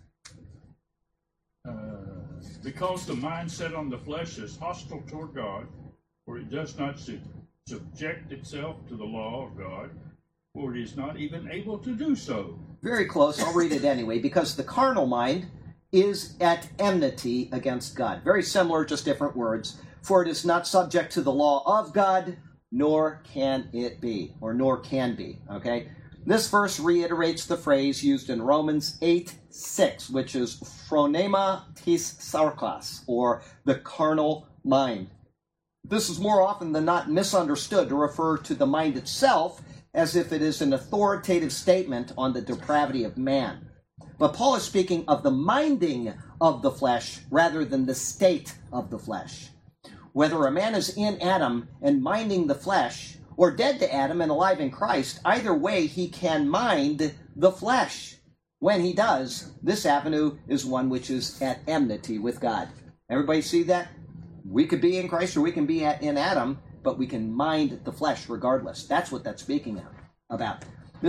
Because the mind set on the flesh is hostile toward God, for it does not subject itself to the law of God, for it is not even able to do so. Very close. I'll read it anyway. Because the carnal mind is at enmity against God. Very similar, just different words. For it is not subject to the law of God, nor can it be, or nor can be. Okay? This verse reiterates the phrase used in Romans 8:6, which is phronema tis sarkos, or the carnal mind. This is more often than not misunderstood to refer to the mind itself as if it is an authoritative statement on the depravity of man. But Paul is speaking of the minding of the flesh rather than the state of the flesh. Whether a man is in Adam and minding the flesh, or dead to Adam and alive in Christ, either way he can mind the flesh. When he does, this avenue is one which is at enmity with God. Everybody see that? We could be in Christ or we can be in Adam, but we can mind the flesh regardless. That's what that's speaking about.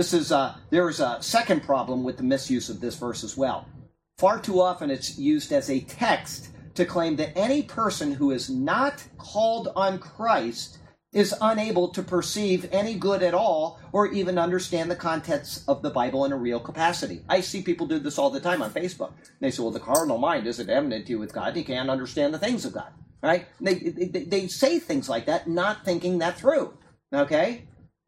There is a second problem with the misuse of this verse as well. Far too often it's used as a text to claim that any person who is not called on Christ is unable to perceive any good at all or even understand the contents of the Bible in a real capacity. I see people do this all the time on Facebook. They say, well, the carnal mind is at enmity with God. He can't understand the things of God. Right? They say things like that, not thinking that through. Okay?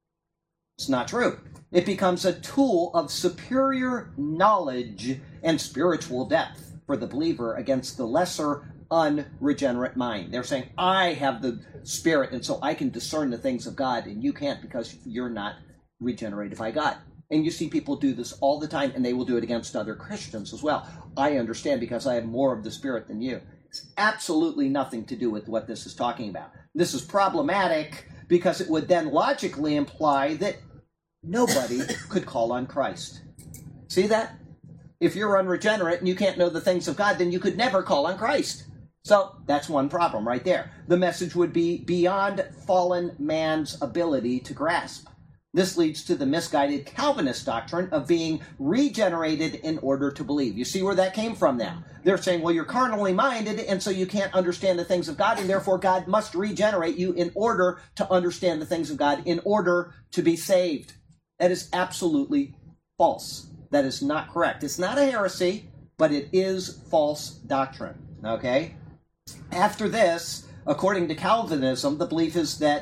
It's not true. It becomes a tool of superior knowledge and spiritual depth for the believer against the lesser, unregenerate mind. They're saying, I have the Spirit, and so I can discern the things of God, and you can't because you're not regenerated by God. And you see people do this all the time, and they will do it against other Christians as well. I understand because I have more of the Spirit than you. It's absolutely nothing to do with what this is talking about. This is problematic because it would then logically imply that nobody could call on Christ. See that? If you're unregenerate and you can't know the things of God, then you could never call on Christ. So that's one problem right there. The message would be beyond fallen man's ability to grasp. This leads to the misguided Calvinist doctrine of being regenerated in order to believe. You see where that came from now? They're saying, well, you're carnally minded, and so you can't understand the things of God, and therefore God must regenerate you in order to understand the things of God, in order to be saved. That is absolutely false. That is not correct. It's not a heresy, but it is false doctrine. Okay? After this, according to Calvinism, the belief is that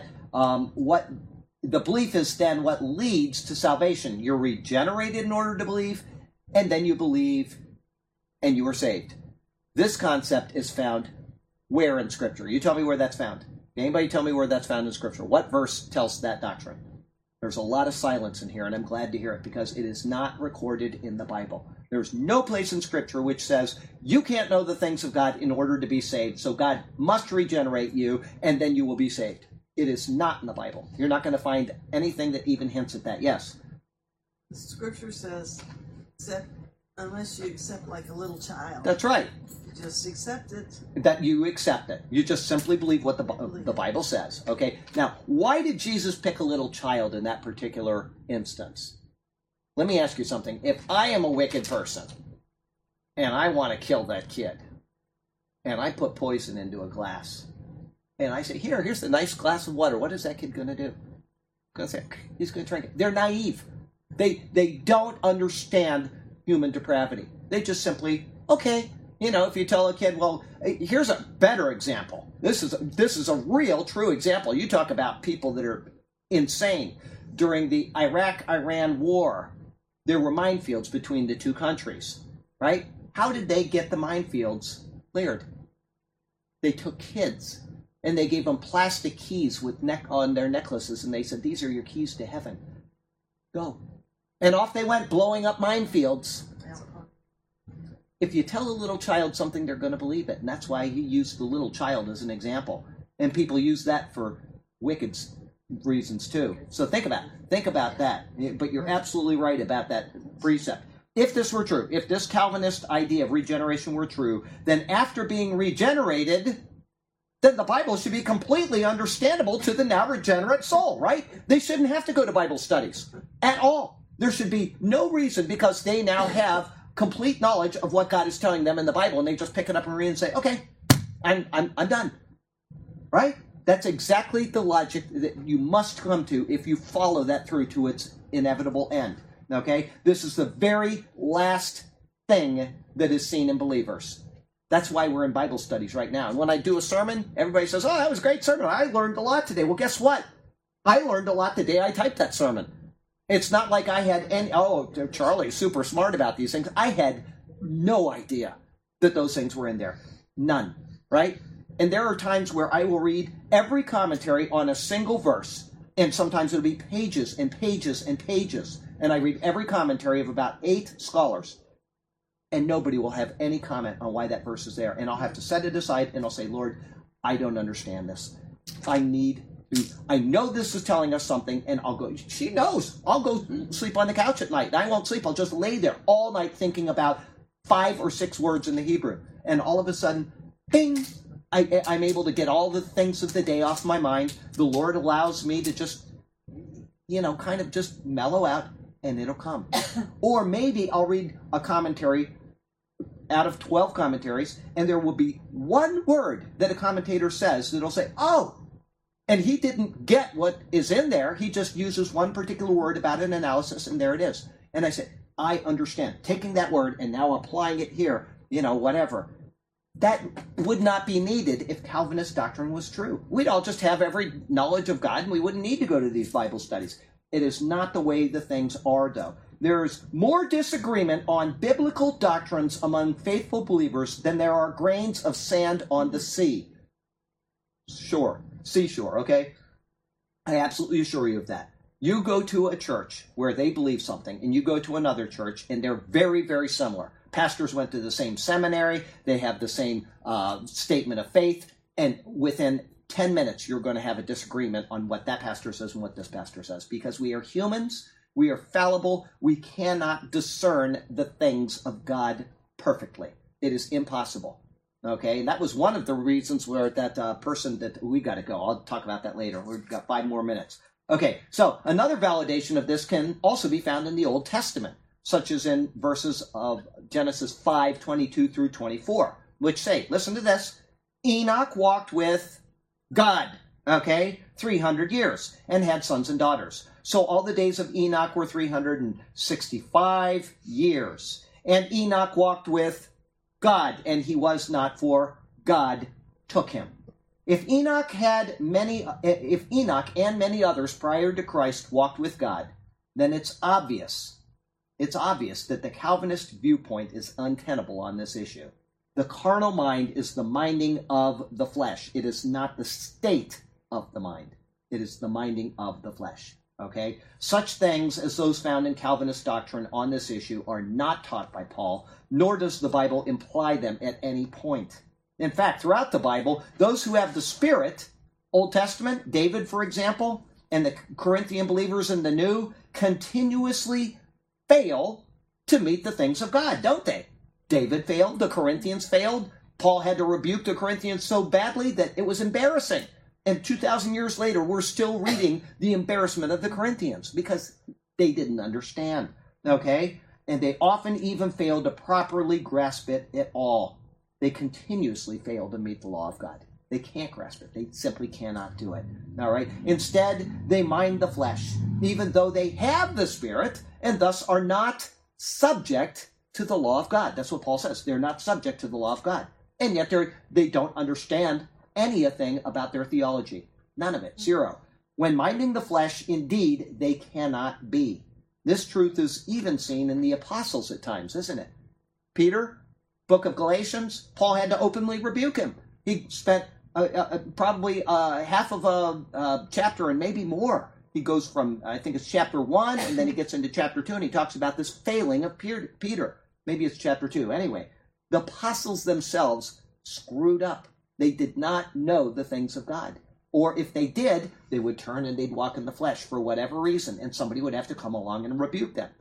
the belief is then what leads to salvation. You're regenerated in order to believe, and then you believe, and you are saved. This concept is found where in Scripture? You tell me where that's found. Anybody tell me where that's found in Scripture? What verse tells that doctrine? There's a lot of silence in here, and I'm glad to hear it because it is not recorded in the Bible. There's no place in Scripture which says you can't know the things of God in order to be saved, so God must regenerate you, and then you will be saved. It is not in the Bible. You're not going to find anything that even hints at that. Yes? The Scripture says, unless you accept like a little child. That's right. Just accept it. That you accept it. You just simply believe what the Bible says. Okay? Now, why did Jesus pick a little child in that particular instance? Let me ask you something. If I am a wicked person and I want to kill that kid and I put poison into a glass and I say, here's a nice glass of water, what is that kid going to do? He's going to drink it. They're naive. They don't understand human depravity. They just simply, okay. If you tell a kid, well, here's a better example. This is a real, true example. You talk about people that are insane. During the Iraq-Iran war, there were minefields between the two countries, right? How did they get the minefields cleared? They took kids, and they gave them plastic keys with on their necklaces, and they said, these are your keys to heaven. Go. And off they went, blowing up minefields. If you tell a little child something, they're going to believe it. And that's why you use the little child as an example. And people use that for wicked reasons too. So think about that. But you're absolutely right about that precept. If this were true, if this Calvinist idea of regeneration were true, then after being regenerated, then the Bible should be completely understandable to the now regenerate soul, right? They shouldn't have to go to Bible studies at all. There should be no reason because they now have complete knowledge of what God is telling them in the Bible, and they just pick it up and read and say, okay, I'm done. Right? That's exactly the logic that you must come to if you follow that through to its inevitable end. Okay? This is the very last thing that is seen in believers. That's why we're in Bible studies right now. And when I do a sermon, everybody says, oh, that was a great sermon. I learned a lot today. Well, guess what? I learned a lot the day I typed that sermon. It's not like I had Charlie's super smart about these things. I had no idea that those things were in there. None, right? And there are times where I will read every commentary on a single verse, and sometimes it'll be pages and pages and pages. And I read every commentary of about 8 scholars, and nobody will have any comment on why that verse is there. And I'll have to set it aside, and I'll say, Lord, I don't understand this. I know this is telling us something, and I'll go, she knows. I'll go sleep on the couch at night. I won't sleep. I'll just lay there all night thinking about 5 or 6 words in the Hebrew. And all of a sudden, bing, I'm able to get all the things of the day off my mind. The Lord allows me to just, kind of just mellow out, and it'll come. Or maybe I'll read a commentary out of 12 commentaries, and there will be one word that a commentator says that'll say, oh, and he didn't get what is in there. He just uses one particular word about an analysis, and there it is. And I said, I understand. Taking that word and now applying it here, whatever. That would not be needed if Calvinist doctrine was true. We'd all just have every knowledge of God, and we wouldn't need to go to these Bible studies. It is not the way the things are, though. There's more disagreement on biblical doctrines among faithful believers than there are grains of sand on the sea. Seashore, okay? I absolutely assure you of that. You go to a church where they believe something, and you go to another church, and they're very, very similar. Pastors went to the same seminary, they have the same statement of faith, and within 10 minutes, you're going to have a disagreement on what that pastor says and what this pastor says. Because we are humans, we are fallible, we cannot discern the things of God perfectly. It is impossible. Okay, and that was one of the reasons where that person that we got to go. I'll talk about that later. We've got 5 more minutes. Okay, so another validation of this can also be found in the Old Testament, such as in verses of Genesis 5:22 through 24, which say, listen to this, Enoch walked with God, 300 years, and had sons and daughters. So all the days of Enoch were 365 years. And Enoch walked with God, and he was not, for God took him. If Enoch and many others prior to Christ walked with God, then it's obvious that the Calvinist viewpoint is untenable on this issue. The carnal mind is the minding of the flesh. It is not the state of the mind. It is the minding of the flesh. Okay? Such things as those found in Calvinist doctrine on this issue are not taught by Paul, nor does the Bible imply them at any point. In fact, throughout the Bible, those who have the Spirit, Old Testament, David, for example, and the Corinthian believers in the New, continuously fail to meet the things of God, don't they? David failed, the Corinthians failed. Paul had to rebuke the Corinthians so badly that it was embarrassing. And 2,000 years later, we're still reading the embarrassment of the Corinthians because they didn't understand, okay? And they often even fail to properly grasp it at all. They continuously fail to meet the law of God. They can't grasp it. They simply cannot do it, all right? Instead, they mind the flesh, even though they have the Spirit and thus are not subject to the law of God. That's what Paul says. They're not subject to the law of God. And yet they don't understand anything about their theology. None of it. Zero. When minding the flesh, indeed, they cannot be. This truth is even seen in the apostles at times, isn't it? Peter, book of Galatians, Paul had to openly rebuke him. He spent probably half of a chapter and maybe more. He goes from, I think it's chapter 1, and then he gets into chapter 2, and he talks about this failing of Peter. Maybe it's chapter 2. Anyway, the apostles themselves screwed up. They did not know the things of God. Or if they did, they would turn and they'd walk in the flesh for whatever reason, and somebody would have to come along and rebuke them.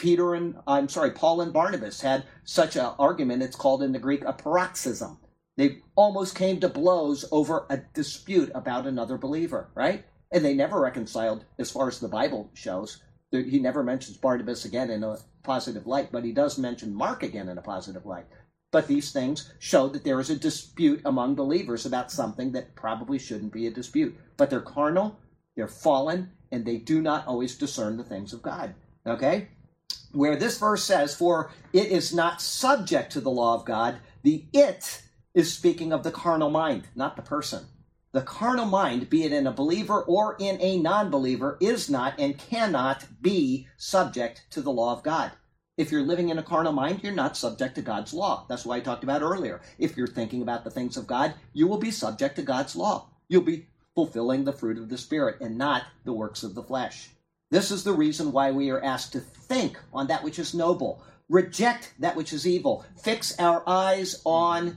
Paul and Barnabas had such an argument, it's called in the Greek a paroxysm. They almost came to blows over a dispute about another believer, right? And they never reconciled, as far as the Bible shows. He never mentions Barnabas again in a positive light, but he does mention Mark again in a positive light. But these things show that there is a dispute among believers about something that probably shouldn't be a dispute. But they're carnal, they're fallen, and they do not always discern the things of God. Okay? Where this verse says, for it is not subject to the law of God, the it is speaking of the carnal mind, not the person. The carnal mind, be it in a believer or in a non-believer, is not and cannot be subject to the law of God. If you're living in a carnal mind, you're not subject to God's law. That's what I talked about earlier. If you're thinking about the things of God, you will be subject to God's law. You'll be fulfilling the fruit of the Spirit and not the works of the flesh. This is the reason why we are asked to think on that which is noble, reject that which is evil, fix our eyes on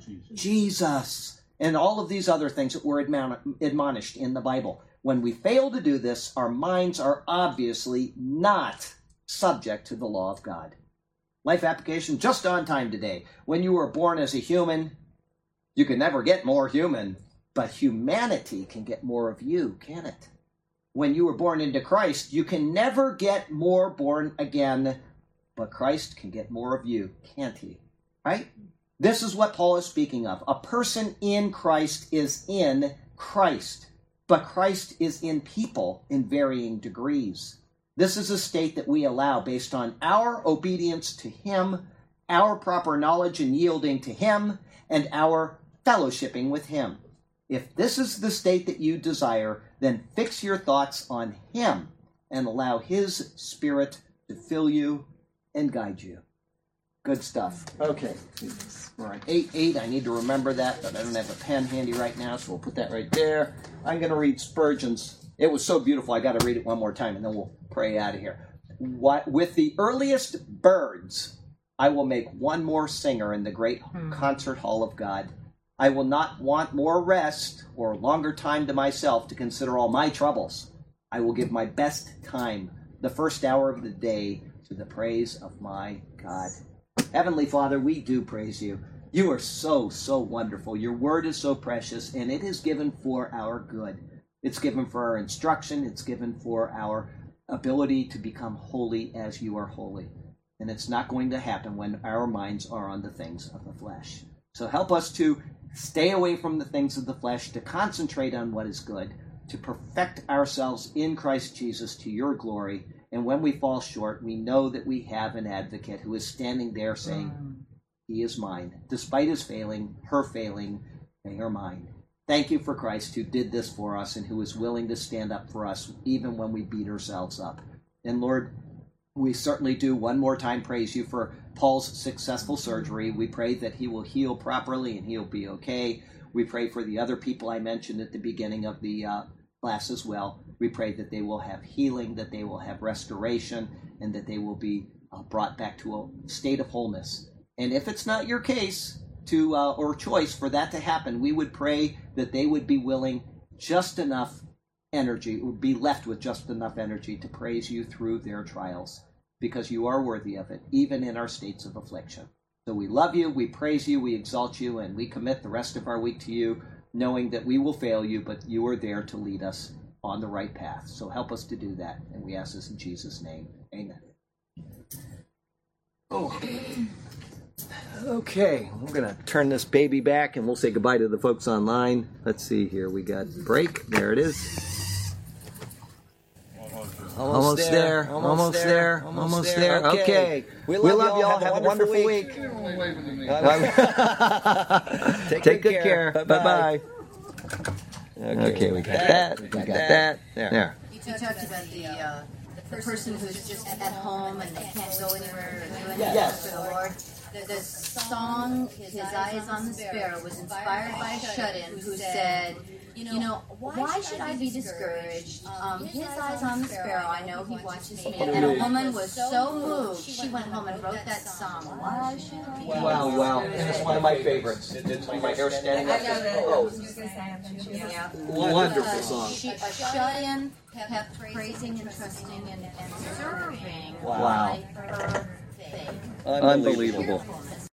Jesus, and all of these other things that were admonished in the Bible. When we fail to do this, our minds are obviously not subject to the law of God. Life application just on time today. When you were born as a human, you can never get more human, but humanity can get more of you, can it? When you were born into Christ, you can never get more born again, but Christ can get more of you, can't he? Right? This is what Paul is speaking of. A person in Christ is in Christ, but Christ is in people in varying degrees. This is a state that we allow based on our obedience to him, our proper knowledge and yielding to him, and our fellowshipping with him. If this is the state that you desire, then fix your thoughts on him and allow his Spirit to fill you and guide you. Good stuff. Okay. We're on 8:8. I need to remember that, but I don't have a pen handy right now, so we'll put that right there. I'm going to read Spurgeon's. It was so beautiful, I got to read it one more time, and then we'll pray out of here. With the earliest birds, I will make one more singer in the great concert hall of God. I will not want more rest or longer time to myself to consider all my troubles. I will give my best time, the first hour of the day, to the praise of my God. Heavenly Father, we do praise you. You are so, so wonderful. Your word is so precious, and it is given for our good. It's given for our instruction. It's given for our ability to become holy as you are holy. And it's not going to happen when our minds are on the things of the flesh. So help us to stay away from the things of the flesh, to concentrate on what is good, to perfect ourselves in Christ Jesus to your glory. And when we fall short, we know that we have an advocate who is standing there saying, he is mine. Despite his failing, her failing, they are mine. Thank you for Christ who did this for us and who is willing to stand up for us even when we beat ourselves up. And Lord, we certainly do one more time praise you for Paul's successful surgery. We pray that he will heal properly and he'll be okay. We pray for the other people I mentioned at the beginning of the class as well. We pray that they will have healing, that they will have restoration, and that they will be brought back to a state of wholeness. And if it's not your case or choice for that to happen, we would pray that they would be willing just enough energy, would be left with just enough energy to praise you through their trials, because you are worthy of it, even in our states of affliction. So we love you, we praise you, we exalt you, and we commit the rest of our week to you, knowing that we will fail you, but you are there to lead us on the right path. So help us to do that, and we ask this in Jesus' name. Amen. Oh. Okay, we're going to turn this baby back, and we'll say goodbye to the folks online. Let's see here. We got break. There it is. Almost there. Okay. We love y'all. Have a wonderful week. Take good care. Bye-bye. Okay, we got that. We got that. There. You talked about the person who's just at home and they can't go anywhere or do anything for the Lord. The song "His Eyes on the Sparrow" was inspired by a shut-in who said, you know, why should I be discouraged? His eyes on the sparrow, I know he watches me. And a woman was so moved, she went home and wrote that song. Why should I be discouraged? Wow. And it's one of my favorites. It's my hair standing up. Wonderful song. A shut-in kept praising and trusting and serving. Wow. Her faith. Unbelievable.